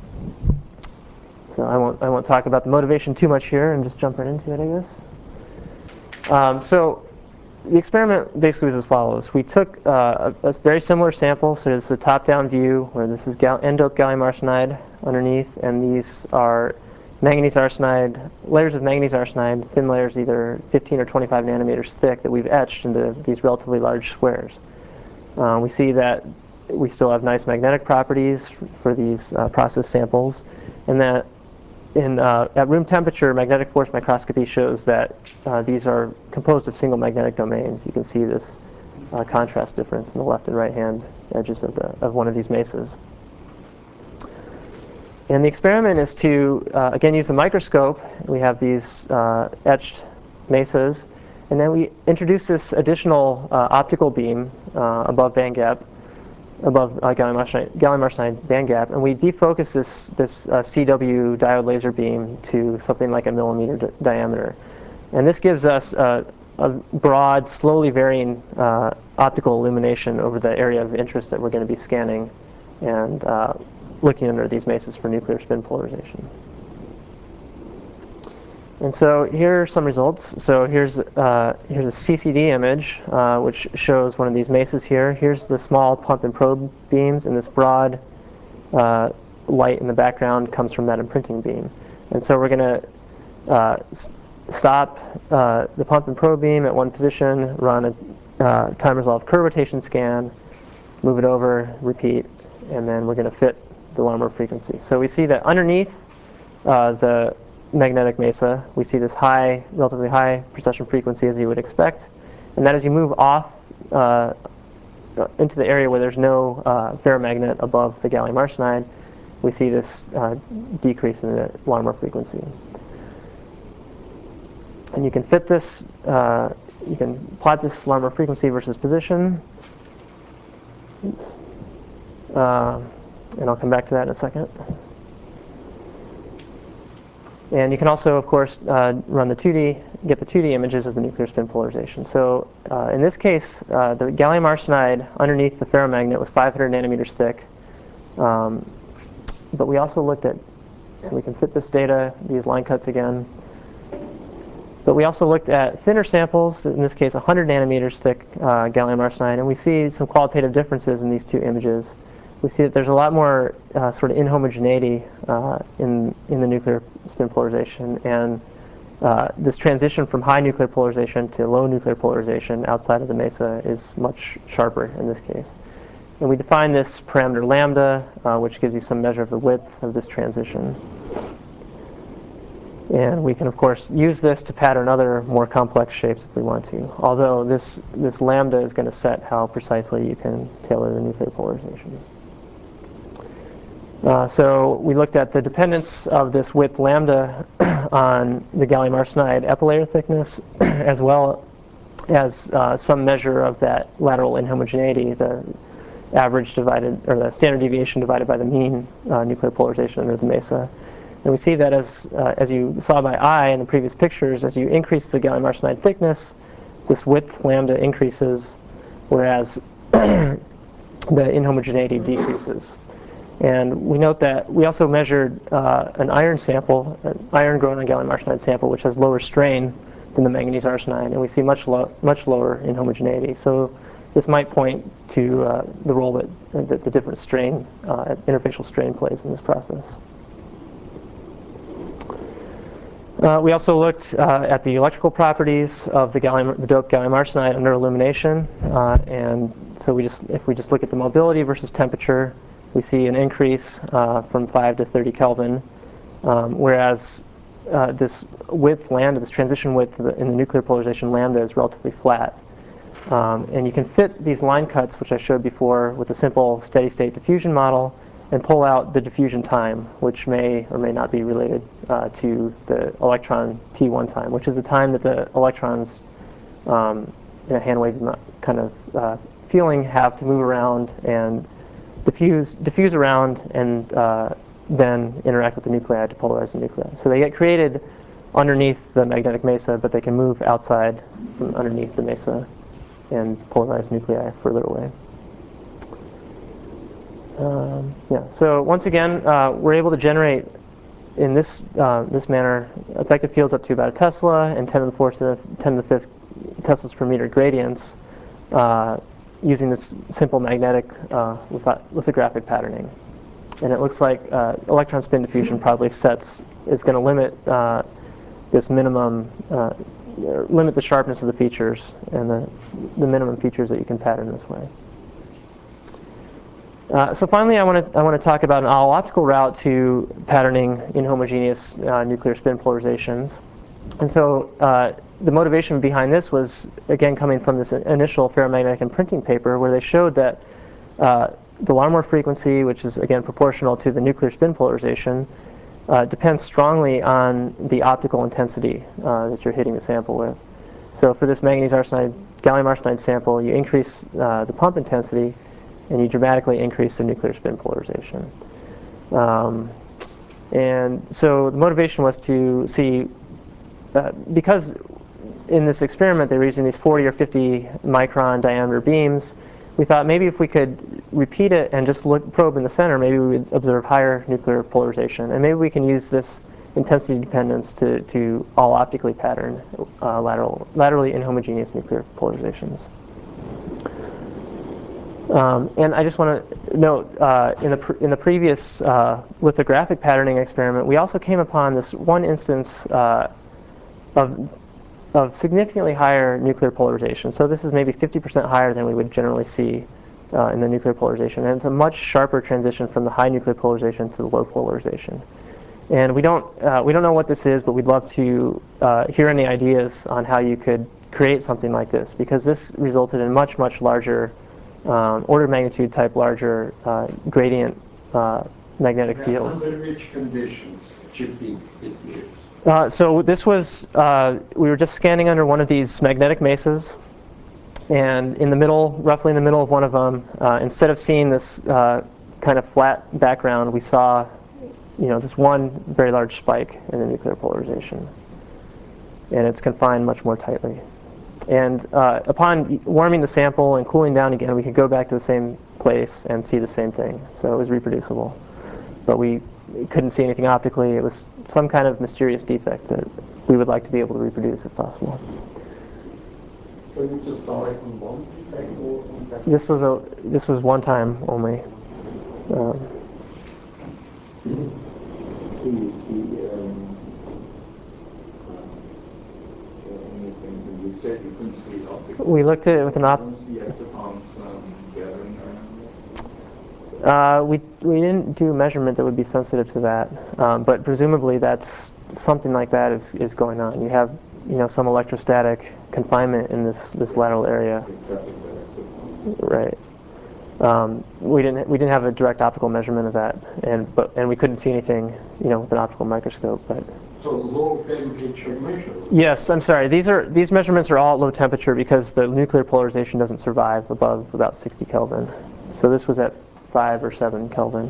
so I won't, I won't talk about the motivation too much here and just jump right into it, I guess. Um, so the experiment basically was as follows. We took uh, a, a very similar sample, so it's a top-down view where this is gal n-doped gallium arsenide underneath, and these are manganese arsenide, layers of manganese arsenide, thin layers either fifteen or twenty-five nanometers thick that we've etched into these relatively large squares. Uh, we see that we still have nice magnetic properties for these uh, process samples, and that in, uh, at room temperature, magnetic force microscopy shows that uh, these are composed of single magnetic domains. You can see this uh, contrast difference in the left and right hand edges of, the, of one of these mesas. And the experiment is to, uh, again, use a microscope. We have these uh, etched mesas, and then we introduce this additional uh, optical beam uh, above band gap, above uh, gallium arsenide, gallium arsenide band gap, and we defocus this, this uh, C W diode laser beam to something like a millimeter di diameter. And this gives us uh, a broad, slowly varying uh, optical illumination over the area of interest that we're going to be scanning and uh, looking under these mesas for nuclear spin polarization. And so here are some results. So here's uh, here's a C C D image, uh, which shows one of these mesas here. Here's the small pump and probe beams, and this broad uh, light in the background comes from that imprinting beam. And so we're going to uh, stop uh, the pump and probe beam at one position, run a uh, time-resolved curve rotation scan, move it over, repeat, and then we're going to fit the Larmor frequency. So we see that underneath uh, the magnetic mesa, we see this high, relatively high precession frequency as you would expect, and that as you move off uh, into the area where there's no uh, ferromagnet above the gallium arsenide, we see this uh, decrease in the Larmor frequency. And you can fit this, uh, you can plot this Larmor frequency versus position. Uh, and I'll come back to that in a second. And you can also, of course, uh, run the two D, get the two D images of the nuclear spin polarization. So uh, in this case, uh, the gallium arsenide underneath the ferromagnet was five hundred nanometers thick. Um, but we also looked at, and we can fit this data, these line cuts again. But we also looked at thinner samples, in this case one hundred nanometers thick uh, gallium arsenide, and we see some qualitative differences in these two images. We see that there's a lot more uh, sort of inhomogeneity uh, in, in the nuclear spin polarization, and uh, this transition from high nuclear polarization to low nuclear polarization outside of the mesa is much sharper in this case. And we define this parameter lambda, uh, which gives you some measure of the width of this transition. And we can, of course, use this to pattern other more complex shapes if we want to, although this, this lambda is going to set how precisely you can tailor the nuclear polarization. Uh, so we looked at the dependence of this width lambda on the gallium arsenide epilayer thickness, as well as uh, some measure of that lateral inhomogeneity, the average divided, or the standard deviation divided by the mean uh, nuclear polarization under the mesa. And we see that as, uh, as you saw by eye in the previous pictures, as you increase the gallium arsenide thickness, this width lambda increases, whereas the inhomogeneity decreases. And we note that we also measured uh, an iron sample, an iron grown on gallium arsenide sample, which has lower strain than the manganese arsenide, and we see much, lo much lower inhomogeneity. So this might point to uh, the role that, that the different strain, uh, interfacial strain plays in this process. Uh, we also looked uh, at the electrical properties of the, gallium, the doped gallium arsenide under illumination, uh, and so we just, if we just look at the mobility versus temperature, we see an increase uh, from five to thirty Kelvin, um, whereas uh, this width lambda, this transition width in the nuclear polarization lambda is relatively flat. Um, and you can fit these line cuts, which I showed before, with a simple steady-state diffusion model, and pull out the diffusion time, which may or may not be related uh, to the electron T one time, which is the time that the electrons um, in a hand wave kind of uh, feeling have to move around and diffuse, diffuse around and uh, then interact with the nuclei to polarize the nuclei. So they get created underneath the magnetic mesa, but they can move outside from underneath the mesa and polarize nuclei further away. Um, yeah. So once again, uh, we're able to generate in this uh, this manner effective fields up to about a Tesla and ten to the fourth to ten to the fifth Teslas per meter gradients uh, using this simple magnetic uh, lithographic patterning. And it looks like uh, electron spin diffusion probably sets is going to limit uh, this minimum, uh, limit the sharpness of the features and the the minimum features that you can pattern this way. Uh, so finally, I want to I want to talk about an all-optical route to patterning inhomogeneous uh, nuclear spin polarizations. And so uh, the motivation behind this was, again, coming from this initial ferromagnetic imprinting paper, where they showed that uh, the Larmor frequency, which is again proportional to the nuclear spin polarization, uh, depends strongly on the optical intensity uh, that you're hitting the sample with. So for this manganese arsenide, gallium arsenide sample, you increase uh, the pump intensity, and you dramatically increase the nuclear spin polarization. Um, and so the motivation was to see, uh, because in this experiment they were using these forty or fifty micron diameter beams, we thought maybe if we could repeat it and just look, probe in the center, maybe we would observe higher nuclear polarization. And maybe we can use this intensity dependence to, to all optically patterned uh, lateral, laterally inhomogeneous nuclear polarizations. Um, and I just want to note, uh, in the pr in the previous uh, lithographic patterning experiment, we also came upon this one instance uh, of of significantly higher nuclear polarization. So this is maybe fifty percent higher than we would generally see uh, in the nuclear polarization, and it's a much sharper transition from the high nuclear polarization to the low polarization. And we don't uh, we don't know what this is, but we'd love to uh, hear any ideas on how you could create something like this, because this resulted in much much larger. Um, order of magnitude type larger uh, gradient uh, magnetic Now, fields. under which conditions should be it used? Uh, so this was, uh, we were just scanning under one of these magnetic mesas, and in the middle, roughly in the middle of one of them, uh, instead of seeing this uh, kind of flat background, we saw, you know, this one very large spike in the nuclear polarization, and it's confined much more tightly. And uh, upon warming the sample and cooling down again, we could go back to the same place and see the same thing. So it was reproducible. But we couldn't see anything optically. It was some kind of mysterious defect that we would like to be able to reproduce if possible. So you just saw it on one defect or on several? This was a this was one time only. Um, So you see um, anything? You said you couldn't see it optically. we looked at it with an op. You don't see exopons um, gathering around it? Uh, we we didn't do a measurement that would be sensitive to that, um, but presumably that's something like that is is going on. You have you know some electrostatic confinement in this this lateral area, right? Um, we didn't we didn't have a direct optical measurement of that, and but and we couldn't see anything you know with an optical microscope, but. So low temperature measure. Yes, I'm sorry. These are these measurements are all at low temperature because the nuclear polarization doesn't survive above about sixty Kelvin. So this was at five or seven Kelvin.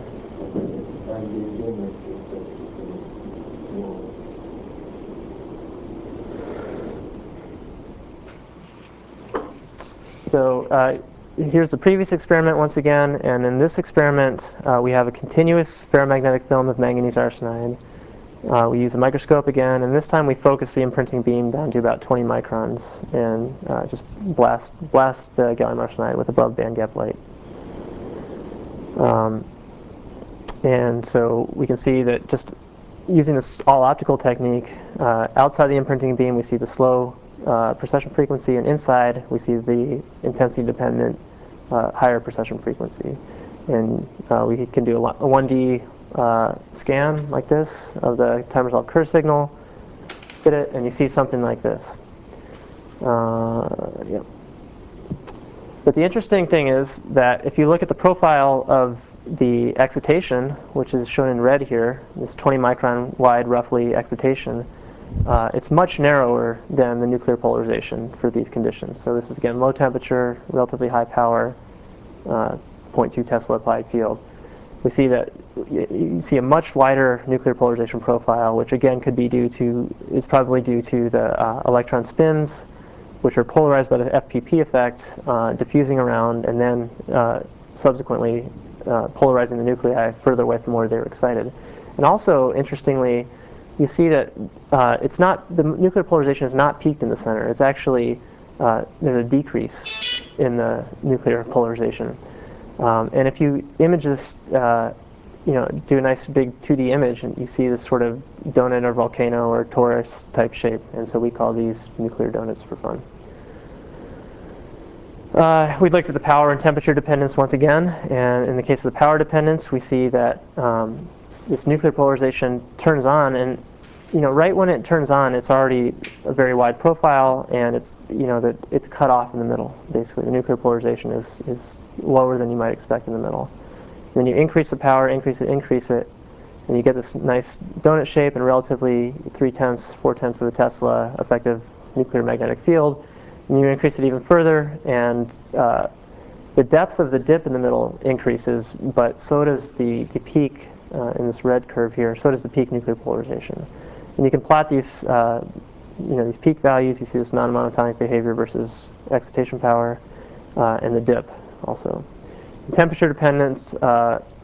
So uh, here's the previous experiment once again, and in this experiment uh, we have a continuous ferromagnetic film of manganese arsenide. Uh, we use a microscope again, and this time we focus the imprinting beam down to about twenty microns and uh, just blast blast the gallium arsenide with above bandgap light. Um, and so we can see that just using this all-optical technique, uh, outside the imprinting beam we see the slow uh, precession frequency, and inside we see the intensity-dependent uh, higher precession frequency. And uh, we can do a, a one D uh, scan like this of the time-resolved Kerr signal, fit it, and you see something like this. Uh, yeah. But the interesting thing is that if you look at the profile of the excitation, which is shown in red here, this twenty micron wide roughly excitation, uh, it's much narrower than the nuclear polarization for these conditions. So this is again low temperature, relatively high power, uh, zero point two Tesla applied field. We see that you see a much wider nuclear polarization profile, which again could be due to, is probably due to the uh, electron spins, which are polarized by the F P P effect, uh, diffusing around, and then uh, subsequently uh, polarizing the nuclei further away from where they were excited. And also, interestingly, you see that uh, it's not, the nuclear polarization is not peaked in the center. It's actually, uh, there's a decrease in the nuclear polarization. Um, and if you image this, uh, you know, do a nice big two D image, and you see this sort of donut or volcano or torus type shape. And so we call these nuclear donuts for fun. Uh, we looked at the power and temperature dependence once again, and in the case of the power dependence, we see that um, this nuclear polarization turns on, and you know, right when it turns on, it's already a very wide profile, and it's you know that it's cut off in the middle. Basically, the nuclear polarization is is lower than you might expect in the middle. Then you increase the power, increase it, increase it, and you get this nice donut shape and relatively three tenths, four tenths of a Tesla effective nuclear magnetic field. And you increase it even further, and uh, the depth of the dip in the middle increases, but so does the, the peak uh, in this red curve here, so does the peak nuclear polarization. And you can plot these, uh, you know, these peak values. You see this non-monotonic behavior versus excitation power, uh, and the dip also. Temperature dependence, uh,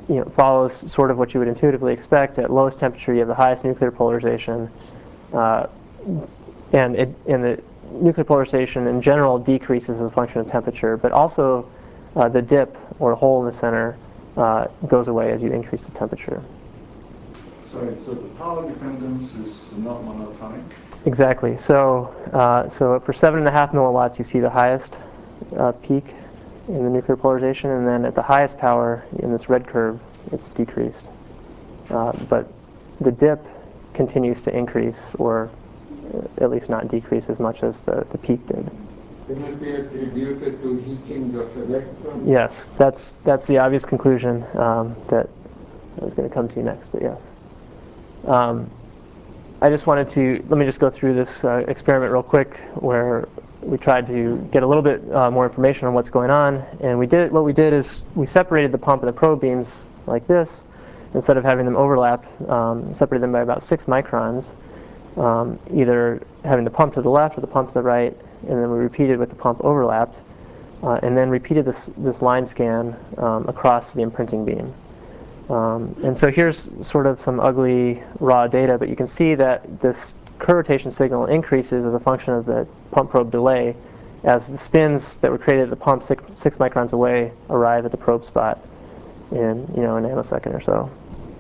you know, follows sort of what you would intuitively expect. At lowest temperature, you have the highest nuclear polarization, uh, and, it, and the nuclear polarization in general decreases as a function of temperature, but also uh, the dip, or hole in the center, uh, goes away as you increase the temperature. Sorry, so the power dependence is not monotonic? Exactly. So, uh, so for seven and a half milliwatts, you see the highest uh, peak in the nuclear polarization, and then at the highest power in this red curve, it's decreased. Uh, but the dip continues to increase, or at least not decrease as much as the, the peak did. Can it be attributed to heating of electrons? Yes, that's that's the obvious conclusion um, that I was going to come to next, but yes. Um, I just wanted to, let me just go through this uh, experiment real quick where we tried to get a little bit uh, more information on what's going on. And we did, what we did is we separated the pump and the probe beams like this. Instead of having them overlap, um, separated them by about six microns, um, either having the pump to the left or the pump to the right, and then we repeated with the pump overlapped, uh, and then repeated this, this line scan um, across the imprinting beam. Um, and so here's sort of some ugly raw data, but you can see that this curve rotation signal increases as a function of the pump probe delay as the spins that were created at the pump six, six microns away arrive at the probe spot in, you know, a nanosecond or so.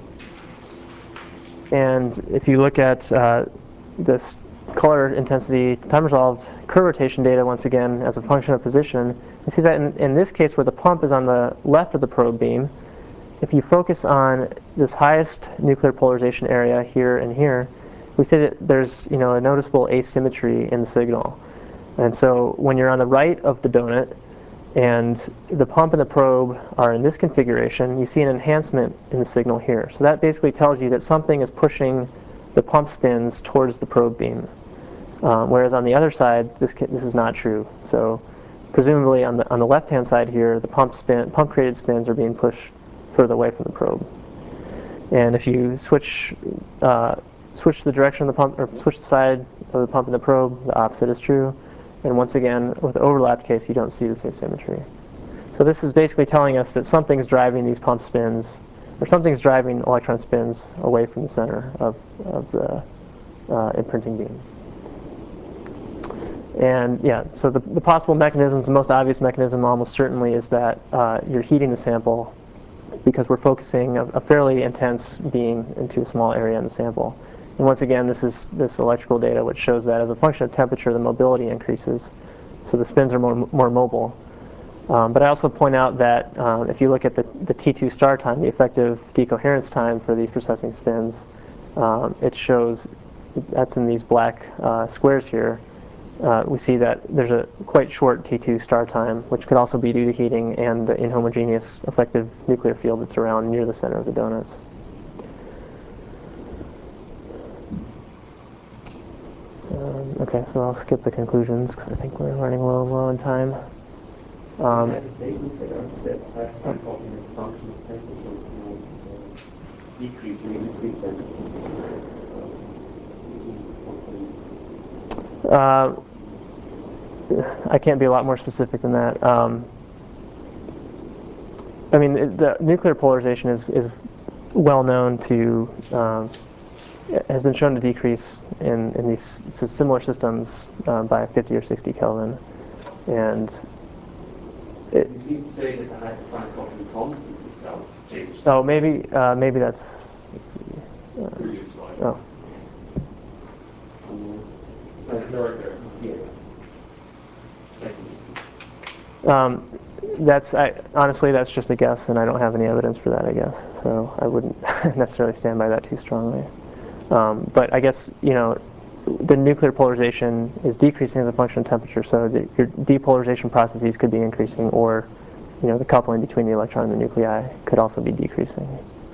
And if you look at uh, this color intensity time resolved curve rotation data once again as a function of position, you see that in, in this case where the pump is on the left of the probe beam, if you focus on this highest nuclear polarization area here and here, we see that there's, you know, a noticeable asymmetry in the signal. And so when you're on the right of the donut and the pump and the probe are in this configuration, you see an enhancement in the signal here. So that basically tells you that something is pushing the pump spins towards the probe beam. Um, whereas on the other side, this this is not true. So presumably on the on the left-hand side here, the pump spin pump created spins are being pushed further away from the probe. And if you switch uh, switch the direction of the pump, or switch the side of the pump and the probe, the opposite is true. And once again, with the overlapped case, you don't see this asymmetry. So this is basically telling us that something's driving these pump spins, or something's driving electron spins away from the center of, of the uh, imprinting beam. And yeah, so the, the possible mechanisms, the most obvious mechanism almost certainly is that uh, you're heating the sample because we're focusing a, a fairly intense beam into a small area in the sample. And once again, this is this electrical data which shows that as a function of temperature, the mobility increases, so the spins are more, more mobile. Um, but I also point out that um, if you look at the, the T two star time, the effective decoherence time for these precessing spins, um, it shows, that's in these black uh, squares here, uh, we see that there's a quite short T two star time, which could also be due to heating and the inhomogeneous effective nuclear field that's around near the center of the donuts. Um, okay, so I'll skip the conclusions because I think we're running a little low on time. Um, I have a statement there that I find talking as a function of temperature, you know, uh, decreasing and increase temperature. uh, I can't be a lot more specific than that. Um, I mean, it, the nuclear polarization is, is well known to, um, has been shown to decrease in, in these similar systems uh, by fifty or sixty Kelvin. And it, You seem to say that the Hyperfine constant itself changes. oh, maybe, uh, maybe that's, let's see. Uh, Previous slide. oh. Um, right, right there. Here. Second. Um, that's I, honestly, that's just a guess, and I don't have any evidence for that, I guess. So I wouldn't necessarily stand by that too strongly. Um, but I guess, you know, the nuclear polarization is decreasing as a function of temperature, so the, your depolarization processes could be increasing, or, you know, the coupling between the electron and the nuclei could also be decreasing.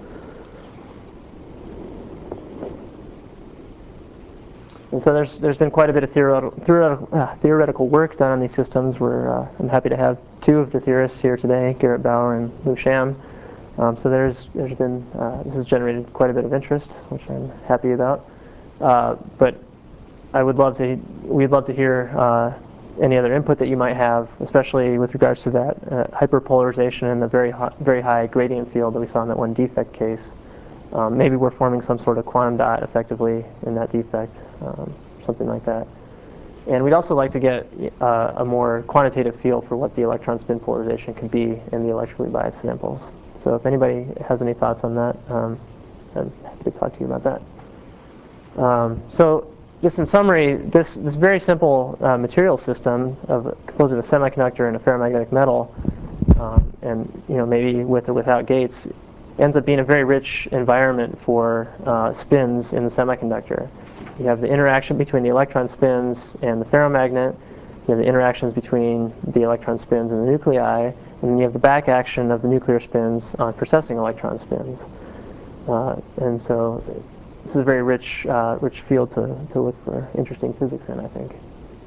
And so there's there's been quite a bit of theoretical theoretical, uh, theoretical work done on these systems. Where uh, I'm happy to have two of the theorists here today, Garrett Bauer and Lou Sham. Um, so there's there's been uh, this has generated quite a bit of interest, which I'm happy about. Uh, but I would love to we'd love to hear uh, any other input that you might have, especially with regards to that uh, hyperpolarization and the very high, very high gradient field that we saw in that one defect case. Um, maybe we're forming some sort of quantum dot effectively in that defect, um, something like that. And we'd also like to get uh, a more quantitative feel for what the electron spin polarization could be in the electrically biased samples. So if anybody has any thoughts on that, um, I'm happy to talk to you about that. Um, so just in summary, this, this very simple uh, material system of, composed of a semiconductor and a ferromagnetic metal, um, and you know maybe with or without gates, ends up being a very rich environment for uh, spins in the semiconductor. You have the interaction between the electron spins and the ferromagnet. You have the interactions between the electron spins and the nuclei, and then you have the back action of the nuclear spins on precessing electron spins. Uh, and so this is a very rich, uh, rich field to, to look for interesting physics in, I think.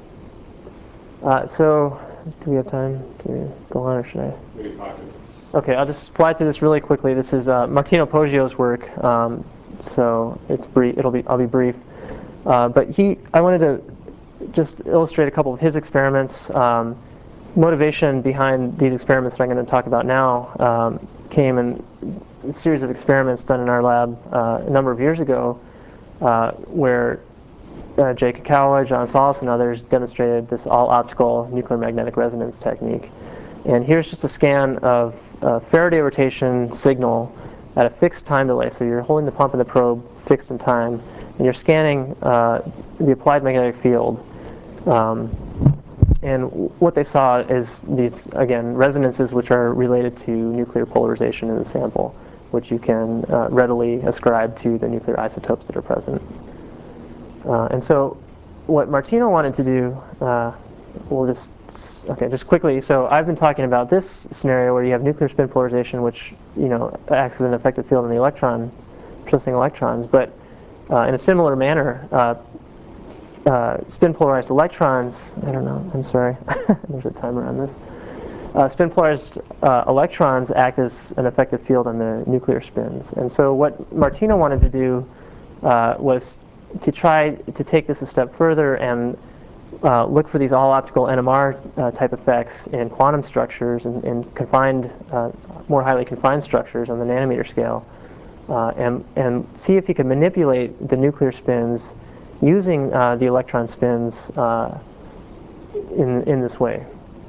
Uh, so, do we have time to go on, or should I? Maybe five minutes. Okay, I'll just fly through this really quickly. This is uh, Martino Poggio's work, um, so it's brief. It'll be I'll be brief. Uh, but he, I wanted to just illustrate a couple of his experiments. Um, motivation behind these experiments that I'm going to talk about now um, came in a series of experiments done in our lab uh, a number of years ago, uh, where uh, Jay Kakawa, John Solis, and others demonstrated this all-optical nuclear magnetic resonance technique. And here's just a scan of a Faraday rotation signal at a fixed time delay. So you're holding the pump and the probe fixed in time, and you're scanning uh, the applied magnetic field. Um, and what they saw is these, again, resonances which are related to nuclear polarization in the sample, which you can uh, readily ascribe to the nuclear isotopes that are present. Uh, and so what Martino wanted to do, uh, we'll just, okay, just quickly, so I've been talking about this scenario where you have nuclear spin polarization, which, you know, acts as an effective field in the electron, precessing electrons, but uh, in a similar manner, uh, uh, spin polarized electrons, I don't know, I'm sorry, there's a timer on this. Uh, spin polarized uh, electrons act as an effective field on the nuclear spins. And so what Martino wanted to do uh, was to try to take this a step further and uh, look for these all-optical N M R uh, type effects in quantum structures and in confined, uh, more highly confined structures on the nanometer scale, uh, and, and see if he could manipulate the nuclear spins using uh, the electron spins uh, in, in this way.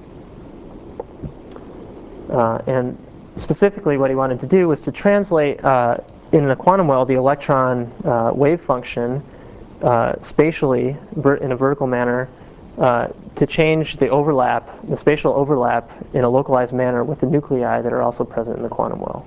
Uh, and specifically what he wanted to do was to translate uh, in a quantum well the electron uh, wave function uh, spatially in a vertical manner uh, to change the overlap, the spatial overlap in a localized manner with the nuclei that are also present in the quantum well.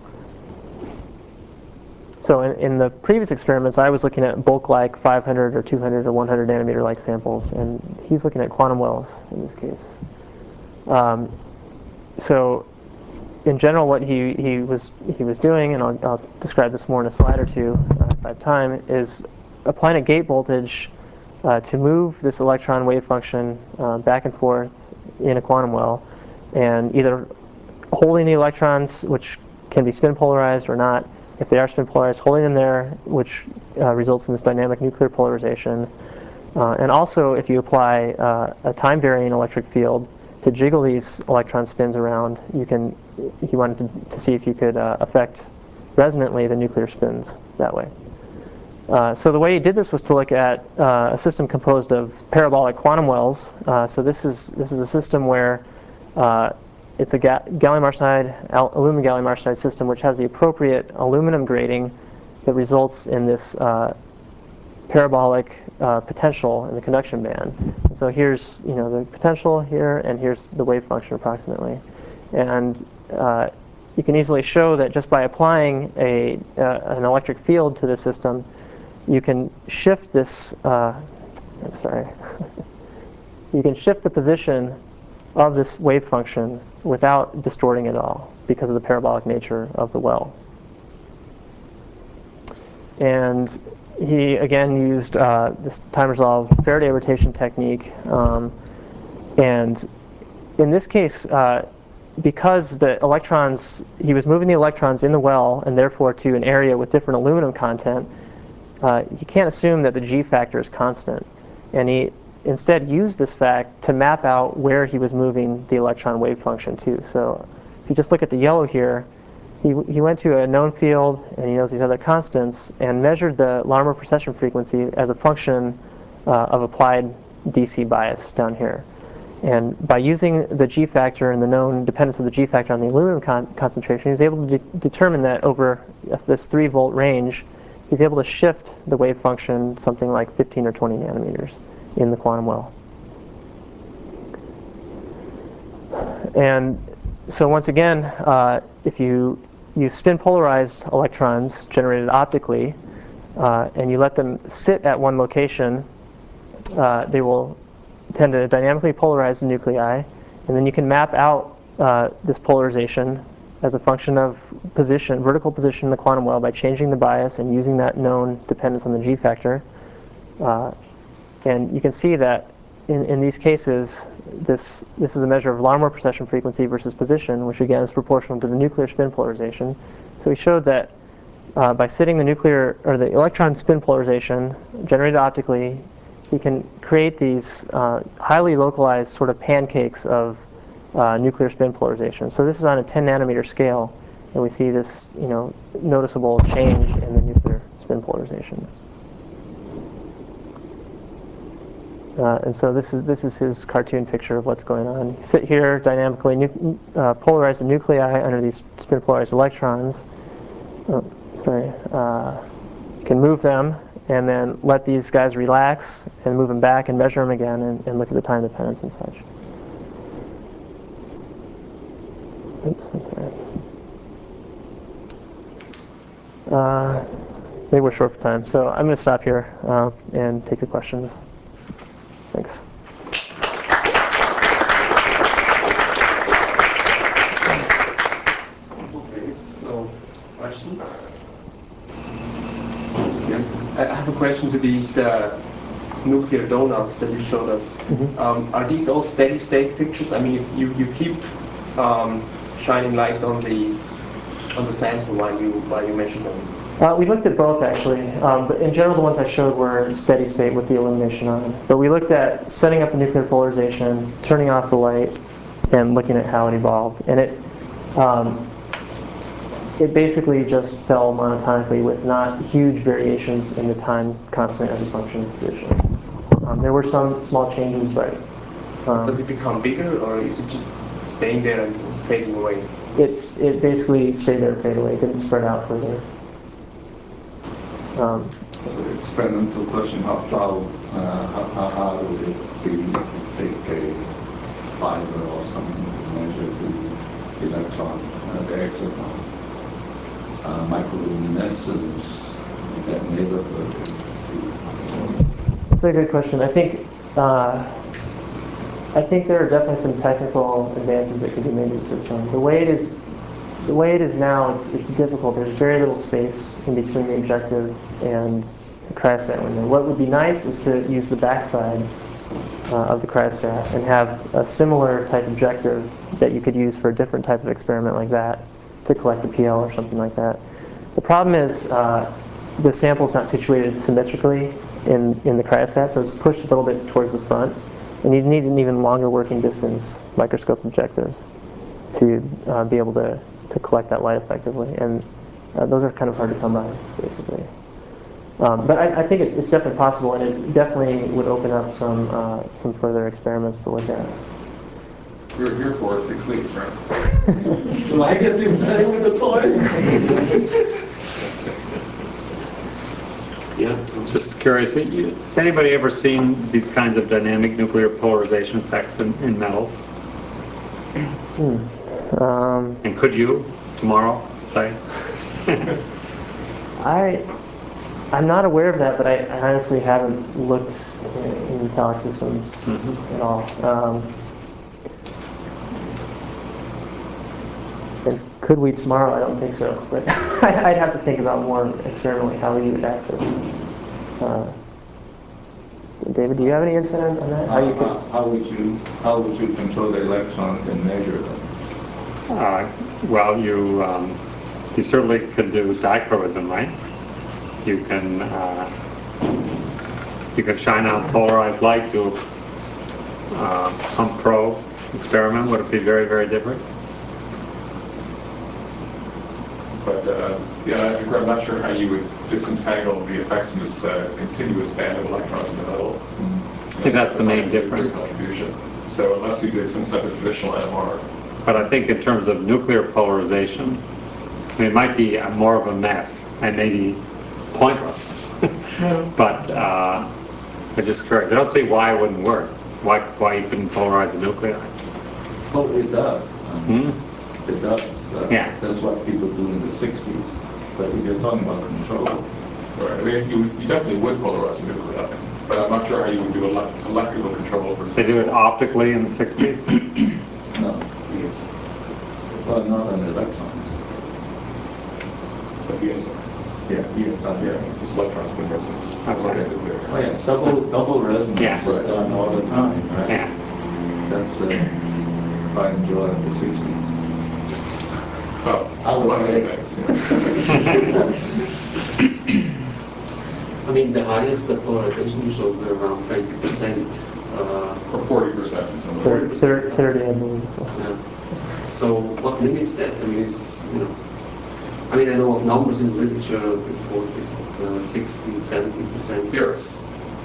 So in, in the previous experiments I was looking at bulk-like five hundred or two hundred or one hundred nanometer-like samples, and he's looking at quantum wells in this case. Um, so in general, what he, he was he was doing, and I'll, I'll describe this more in a slide or two uh, if I have time, is applying a gate voltage uh, to move this electron wave function uh, back and forth in a quantum well, and either holding the electrons, which can be spin polarized or not. If they are spin polarized, holding them there, which uh, results in this dynamic nuclear polarization. Uh, and also, if you apply uh, a time-varying electric field to jiggle these electron spins around, you can, he wanted to, to see if you could uh, affect resonantly the nuclear spins that way. Uh, so the way he did this was to look at uh, a system composed of parabolic quantum wells. Uh, so this is this is a system where uh, it's a ga gallium arsenide, al aluminum gallium arsenide system which has the appropriate aluminum grading that results in this uh, parabolic uh, potential in the conduction band. So here's, you know, the potential here, and here's the wave function approximately. And uh, you can easily show that just by applying a uh, an electric field to the system, you can shift this. Uh, I'm sorry. You can shift the position of this wave function without distorting it all because of the parabolic nature of the well. And he again used uh, this time-resolved Faraday rotation technique, um, and in this case, uh, because the electrons, he was moving the electrons in the well and therefore to an area with different aluminum content, uh, you can't assume that the G factor is constant. And he instead used this fact to map out where he was moving the electron wave function to. So if you just look at the yellow here, he, he went to a known field, and he knows these other constants, and measured the Larmor precession frequency as a function uh, of applied D C bias down here. And by using the G factor and the known dependence of the G factor on the aluminum con concentration, he was able to de determine that over this three volt range, he's able to shift the wave function something like fifteen or twenty nanometers in the quantum well. And so once again, uh, if you use spin polarized electrons generated optically, uh, and you let them sit at one location, uh, they will tend to dynamically polarize the nuclei, and then you can map out uh, this polarization as a function of position, vertical position in the quantum well by changing the bias and using that known dependence on the G factor. Uh, and you can see that in, in these cases, this, this is a measure of Larmor precession frequency versus position, which again is proportional to the nuclear spin polarization. So we showed that uh, by sitting the nuclear or the electron spin polarization generated optically, you can create these uh, highly localized sort of pancakes of uh, nuclear spin polarization. So this is on a ten nanometer scale, and we see this, you know, noticeable change in the nuclear spin polarization. Uh, and so this is this is his cartoon picture of what's going on. You sit here dynamically, nu uh, polarize the nuclei under these spin polarized electrons. Oh, sorry. Uh, you can move them, and then let these guys relax and move them back and measure them again and, and look at the time dependence and such. Oops, I'm sorry. Uh, maybe we're short for time, so I'm going to stop here uh, and take the questions. Thanks. Okay, so questions? Yeah. I have a question to these uh, nuclear donuts that you showed us. Mm-hmm. um, are these all steady state pictures? I mean, if you, you keep um, shining light on the on the sample while you while you measure them. Uh, we looked at both actually, um, but in general the ones I showed were steady state with the illumination on. But we looked at setting up the nuclear polarization, turning off the light, and looking at how it evolved. And it um, it basically just fell monotonically with not huge variations in the time constant as a function of position. Um, there were some small changes, but um, does it become bigger, or is it just staying there and fading away? It's it basically stayed there and faded away. It didn't spread out further. Um, Experimental question: How how uh, how, how hard would it be to take a fiber or something to measure the electron, uh, the exciton, uh, microluminescence in that neighborhood? That's a good question. I think uh, I think there are definitely some technical advances that could be made to the system. The way it is. The way it is now, it's, it's difficult. There's very little space in between the objective and the cryostat window. What would be nice is to use the backside uh, of the cryostat and have a similar type objective that you could use for a different type of experiment like that to collect the P L or something like that. The problem is uh, the sample is not situated symmetrically in, in the cryostat, so it's pushed a little bit towards the front, and you need an even longer working distance microscope objective to uh, be able to to collect that light effectively, and uh, those are kind of hard to come by, basically. Um, but I, I think it, it's definitely possible, and it definitely would open up some uh, some further experiments to look at. You're here for six weeks, right? Do I get to play with the toys? Yeah, I'm just curious. Has anybody ever seen these kinds of dynamic nuclear polarization effects in, in metals? Hmm. Um, and could you tomorrow say? I, I'm not aware of that, but I, I honestly haven't looked in, in metallic systems mm-hmm. at all. Um, and could we tomorrow? I don't think so. But I'd have to think about more experimentally how we would access. Uh, David, do you have any insight on that? How, how, you could... how, how would you how would you control the electrons and measure them? Uh, well, you um, you certainly could do dichroism, right? You can uh, you could shine out polarized light to uh, pump probe experiment, would it be very, very different? But uh, yeah, I'm not sure how you would disentangle the effects from this uh, continuous band of electrons in the middle. I think that's the main difference. Contribution. So unless you did some type of traditional M R. But I think in terms of nuclear polarization, I mean, it might be a, more of a mess and maybe pointless. But uh, I'm just curious. I don't see why it wouldn't work. Why, why you couldn't polarize the nuclei? Well, it does. Hmm? It does. Uh, Yeah. That's what people do in the sixties. But if you're talking about control, Right. I mean, you, you definitely would polarize the nuclei, but I'm not sure how you would do ele electrical control, for They do it optically in the sixties? no. Yes. Well, not on electrons. But yes, Yeah, yes, I yeah, just electron spin resonance. Okay. Nuclear. Oh yeah, double double resonance Yeah. are done all the time, right? Yeah. That's the fine joy of the sixties. Oh, I would one of say- the things, yeah. I mean, the highest the polarization you showed were around twenty percent. Uh, Or forty percent or something. Thir- thir- thirty, I believe. So. yeah. So what limits that? I mean, is, you know, I mean, I know of numbers in the literature reported uh, sixty, seventy percent. Yes.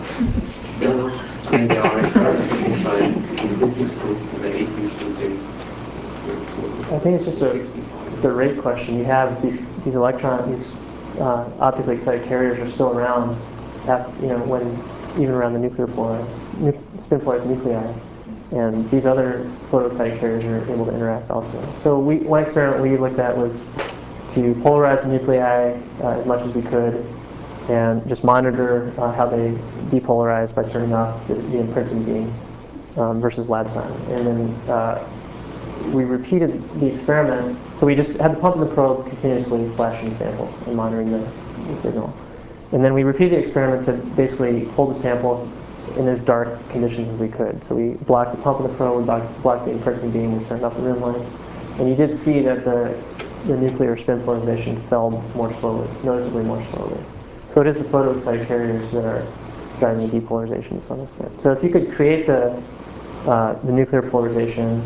You know, and there are experiments by indigenous group in the eighties and they reported I think it's just a, sixty-five. it's a rate question. You have these these electron, these uh, optically excited carriers are still around, after, you know, when even around the nuclear polarized, nu spin polarized nuclei, and these other photoexcited carriers are able to interact also. So we one experiment we looked at was to polarize the nuclei uh, as much as we could, and just monitor uh, how they depolarize by turning off the, the imprinting beam um, versus lab time, and then. Uh, we repeated the experiment, so we just had the pump and the probe continuously flashing the sample and monitoring the, the signal. And then we repeated the experiment to basically hold the sample in as dark conditions as we could. So we blocked the pump and the probe, we blocked, blocked the imprinting beam, we turned off the room lights. And you did see that the, the nuclear spin polarization fell more slowly, noticeably more slowly. So it is the photoexcited carriers that are driving the depolarization to some extent. So if you could create the, uh, the nuclear polarization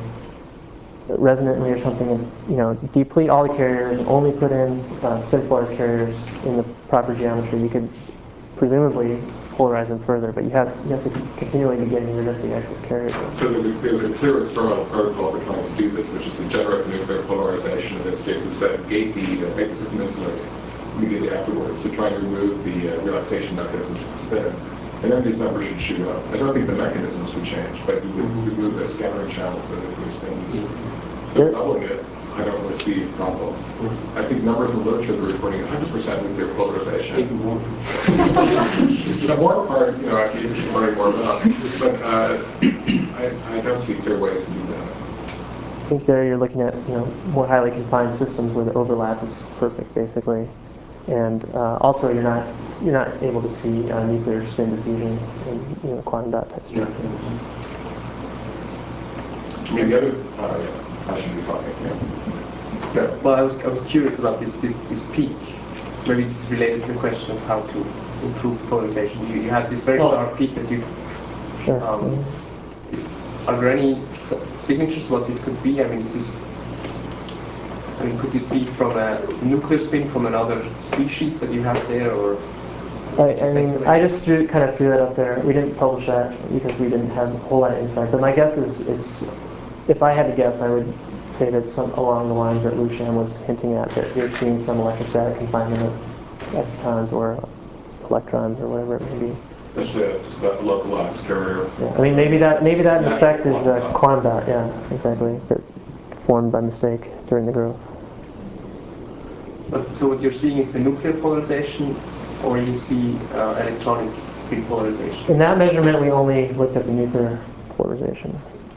resonantly or something, and you know, deplete all the carriers, only put in uh, spin polarized carriers in the proper geometry, you could presumably polarize them further, but you have you have to continually be getting rid of the excess carriers. So there's a, there's a clear experimental protocol for trying to do this, which is to generate nuclear polarization. In this case, it's set gate the uh, make the system insulated immediately afterwards to try and remove the uh, relaxation mechanisms of the spin. And then these numbers should shoot up. I don't think the mechanisms would change, but you would remove the scattering channel for the nuclear spins. So doubling it, I don't really see a problem. I think numbers in the literature are reporting one hundred percent nuclear polarization. Even more. The more part, you know, I'd be interested in learning more about. But uh, I, I don't see clear ways to do that. I think there you're looking at you know more highly confined systems where the overlap is perfect, basically, and uh, also you're not you're not able to see uh, nuclear spin diffusion in you know quantum dot type structure. I mean, the other, uh, yeah, I should be talking, yeah. Yeah. Well, I was I was curious about this this this peak. Maybe this is related to the question of how to improve polarization. You, you had this very Well, sharp peak that you. Sure. Um, is, are there any s- signatures what this could be? I mean, is this? I mean, could this be from a nuclear spin from another species that you have there, or? I, I mean, I just threw, kind of threw that up there. We didn't publish that because we didn't have a whole lot of insight. But my guess is, it's, if I had to guess, I would say that some along the lines that Lu Shan was hinting at, that you're seeing some electrostatic confinement of exons or electrons or whatever it may be. Essentially, uh, just that localized carrier. Yeah. I mean, maybe that maybe that in Natural effect is quantum a dot. quantum dot. Yeah, exactly. That formed by mistake during the growth. But so what you're seeing is the nuclear polarization, or you see uh, electronic spin polarization. In that measurement, we only looked at the nuclear polarization.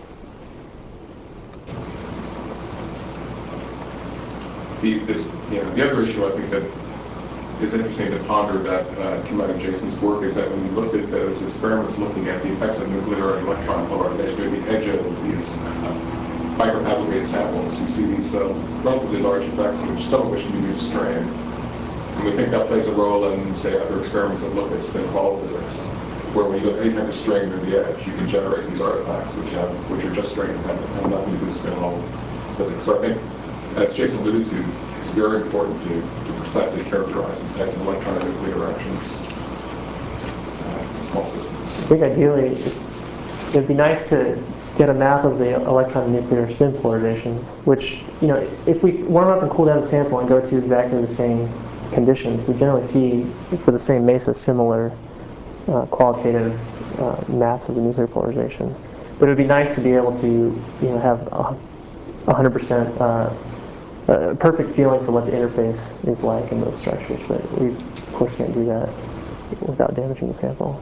The, this, you know, the other issue I think that is interesting to ponder that uh, came out of Jason's work is that when we looked at those experiments looking at the effects of nuclear and electron polarization at the edge of these uh, microfabricated samples, you see these uh, relatively large effects, which some of which can be restrained. And we think that plays a role in, say, other experiments that look at spin Hall physics. where when you look at any type of strain near the edge, you can generate these artifacts which have which are just strain dependent and nothing to do with spin Hall physics. So I think, as Jason alluded to, it's very important to, to precisely characterize these types of electron and nuclear interactions uh, in small systems. I think ideally it'd be nice to get a map of the electron and nuclear spin polarizations, which, you know, if we warm up and cool down the sample and go to exactly the same conditions, we generally see, for the same mesa, similar uh, qualitative uh, maps of the nuclear polarization. But it would be nice to be able to, you know, have a one hundred percent uh, a perfect feeling for what the interface is like in those structures, but we, of course, can't do that without damaging the sample.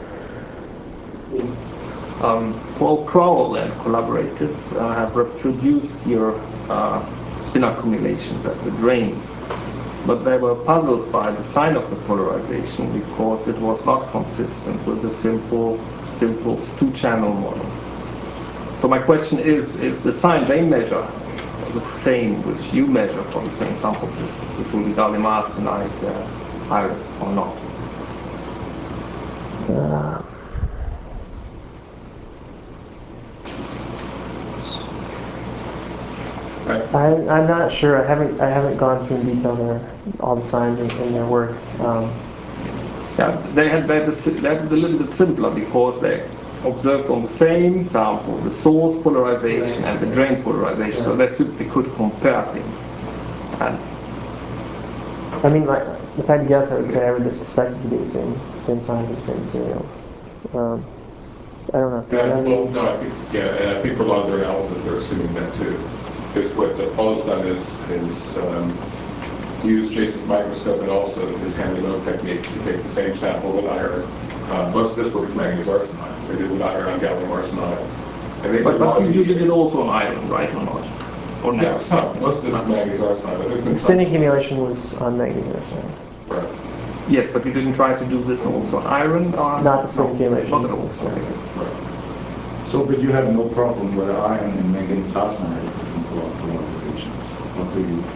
Um, Paul Crowell and collaborators uh, have reproduced your uh, spin accumulations at the drains, but they were puzzled by the sign of the polarization because it was not consistent with the simple, simple two-channel model. So my question is, is the sign they measure is it the same which you measure for the same sample system, which will be gallium arsenide, uh, iron, or not? Uh, I, I'm not sure. I haven't I haven't gone through in detail their all the signs in, in their work. Um, yeah, they had that is that is a little bit simpler because they observed on the same sample the source polarization and the drain polarization, yeah. So they simply could compare things. And I mean, like, if I had to guess, I would say I would just expect it to be the same same signs and the same materials. Um, I don't know. Yeah, well, no, I think yeah, and I think for a lot of their analysis, they're assuming that too. Because what Paul has done is, is um, use Jason's microscope and also his Hanley-Moe technique to take the same sample with iron. Uh, most of this book is manganese arsenide. They did with iron on gallium arsenide. And they but but you the, did it also on iron, right, or not? Or yeah, some. Most of this is manganese arsenide. But there's been the spin accumulation was on manganese arsenide. Right. Yes, but you didn't try to do this also on iron? Or not the spin no, accumulation. Not at all. Okay. Right. So, but you have no problem with iron and manganese arsenide polarizations. What do you?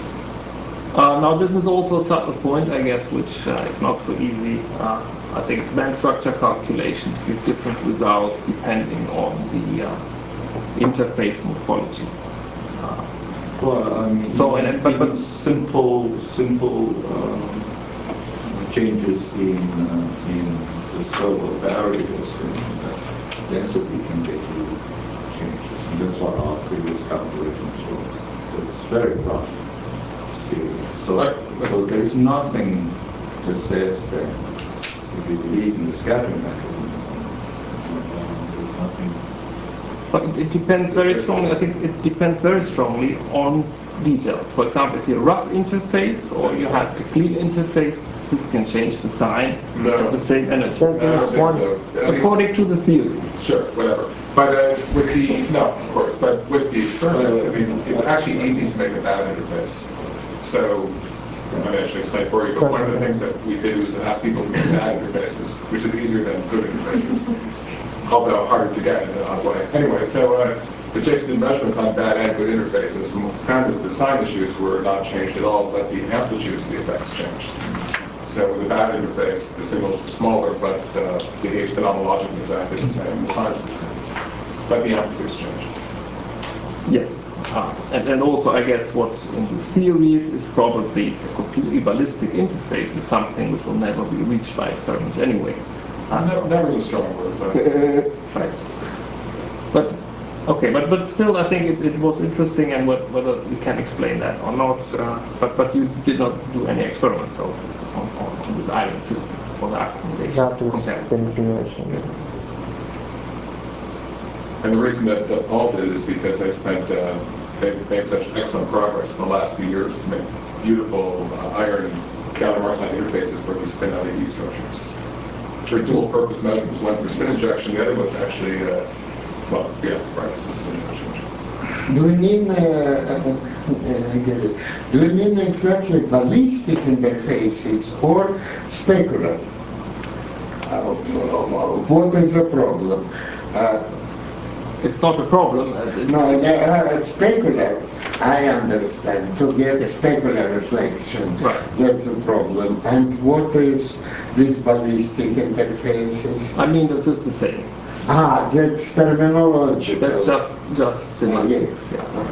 Uh, now this is also a subtle point, I guess, which uh, is not so easy. Uh, I think band structure calculations give different results depending on the uh, interface morphology. Uh, well, I mean, so and but, but simple, simple um, changes in uh, in the silver barriers and uh, density can get you changes, and that's what our previous calculations was. So it's very rough theory. So, so there's nothing that says that if you believe in the scattering mechanism, uh, there's nothing. But it, it depends very strongly. I think it depends very strongly on details. For example, if you have a rough interface or you have a clean interface, this can change the sign no. at the same energy. No, I don't think so. According to the theory. Sure, whatever. But uh, with the, no, of course, but with the experiments, I mean, it's actually easy to make a bad interface. So, I'm going to actually explain for you, but one of the things that we did was to ask people to make bad interfaces, which is easier than good interfaces, although harder to get in an odd way. Anyway, so uh, but Jason did measurements on bad and good interfaces, and what we found is the sign issues were not changed at all, but the amplitudes of the effects changed. So with a bad interface, the signals were smaller, but uh, behaved phenomenologically exactly the same, the signs were the same, but the amplitudes changed. Yes. Uh, and, and also, I guess, what in these theories is probably a completely ballistic interface is something which will never be reached by experiments anyway. Uh, never, never is a strong word, but... right. But, okay, but, but still, I think it, it was interesting, and what, whether you can explain that or not, uh, but, but you did not do any experiments on, on, on this iron system for the accumulation. Not for the spin accumulation. And the reason that, that Paul did is because they spent, uh, they've made such excellent progress in the last few years to make beautiful uh, iron gallium arsenide interfaces for these spin L E D structures, which are dual purpose measurements. One for spin injection, the other was actually, uh, well, yeah, right, for spin injection. Do we mean, uh, uh, I get it. Do we mean exactly ballistic interfaces or specular? Uh, what is the problem? Uh, It's not a problem. Uh, no, uh, specular. I understand. To get specular reflection, Right. that's a problem. And what is these ballistic interfaces? I mean, this is the same. Ah, that's terminological. That's just just semantics. Yes. Yeah.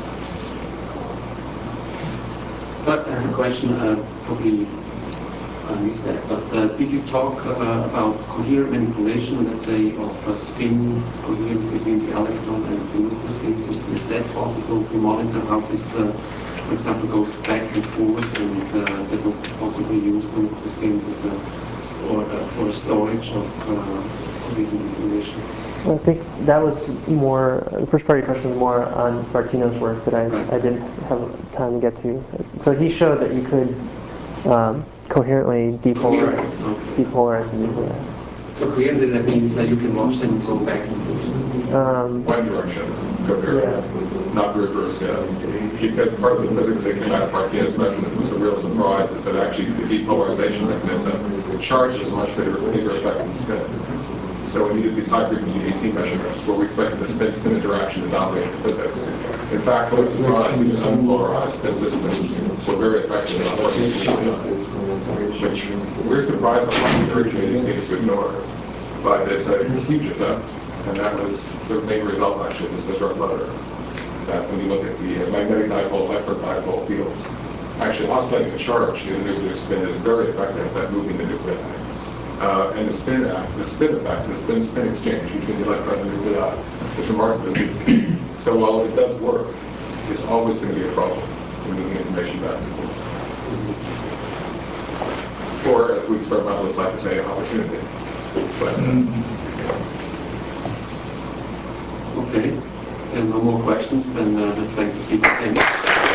So I have a question, uh, probably I missed that, but uh, did you talk uh, about coherent manipulation, let's say, of uh, spin coherence between the electron and the nuclear spin system? Is that possible to monitor how this, uh, for example, goes back and forth, and uh, that would possibly use the nuclear spins as a, or, uh, for storage of uh, coherent information? Well, I think that was more, the first part of your question was more on Martino's work that I, Right. I didn't have time to get to. So he showed that you could um, coherently depolarize, Coherent, okay. depolarize the nuclei. So coherent, that means that you can watch them go back and forth. Um, One direction, coherent, not the reverse, yeah. Because part of the physics that came out of Martino's measurement was a real surprise is that actually the depolarization mechanism, the charge is a much bigger, bigger effect than spin. So we needed these high-frequency A C measurements where we expected the spin-spin interaction to dominate the physics. In fact, what was surprised is that unpolarized spin systems were very effective in operating which we're surprised how much the community seems to ignore. But it's a, it's a huge effect. And that was the main result, actually, of this Mizrahi letter. That when you look at the magnetic dipole, electric dipole fields, actually oscillating the charge in the nuclear spin is very effective at moving the nuclei. Uh, and the spin act, the spin effect, the spin-spin exchange between the electron and the nuclei is remarkably weak. So while it does work, it's always going to be a problem in moving information back and forth. Or, as we experimentalists like to say, an opportunity. But, Okay, and no more questions, then uh, let's thank the speaker. Thank you.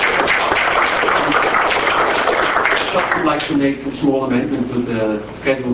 Just would like to make a small amendment to the schedule.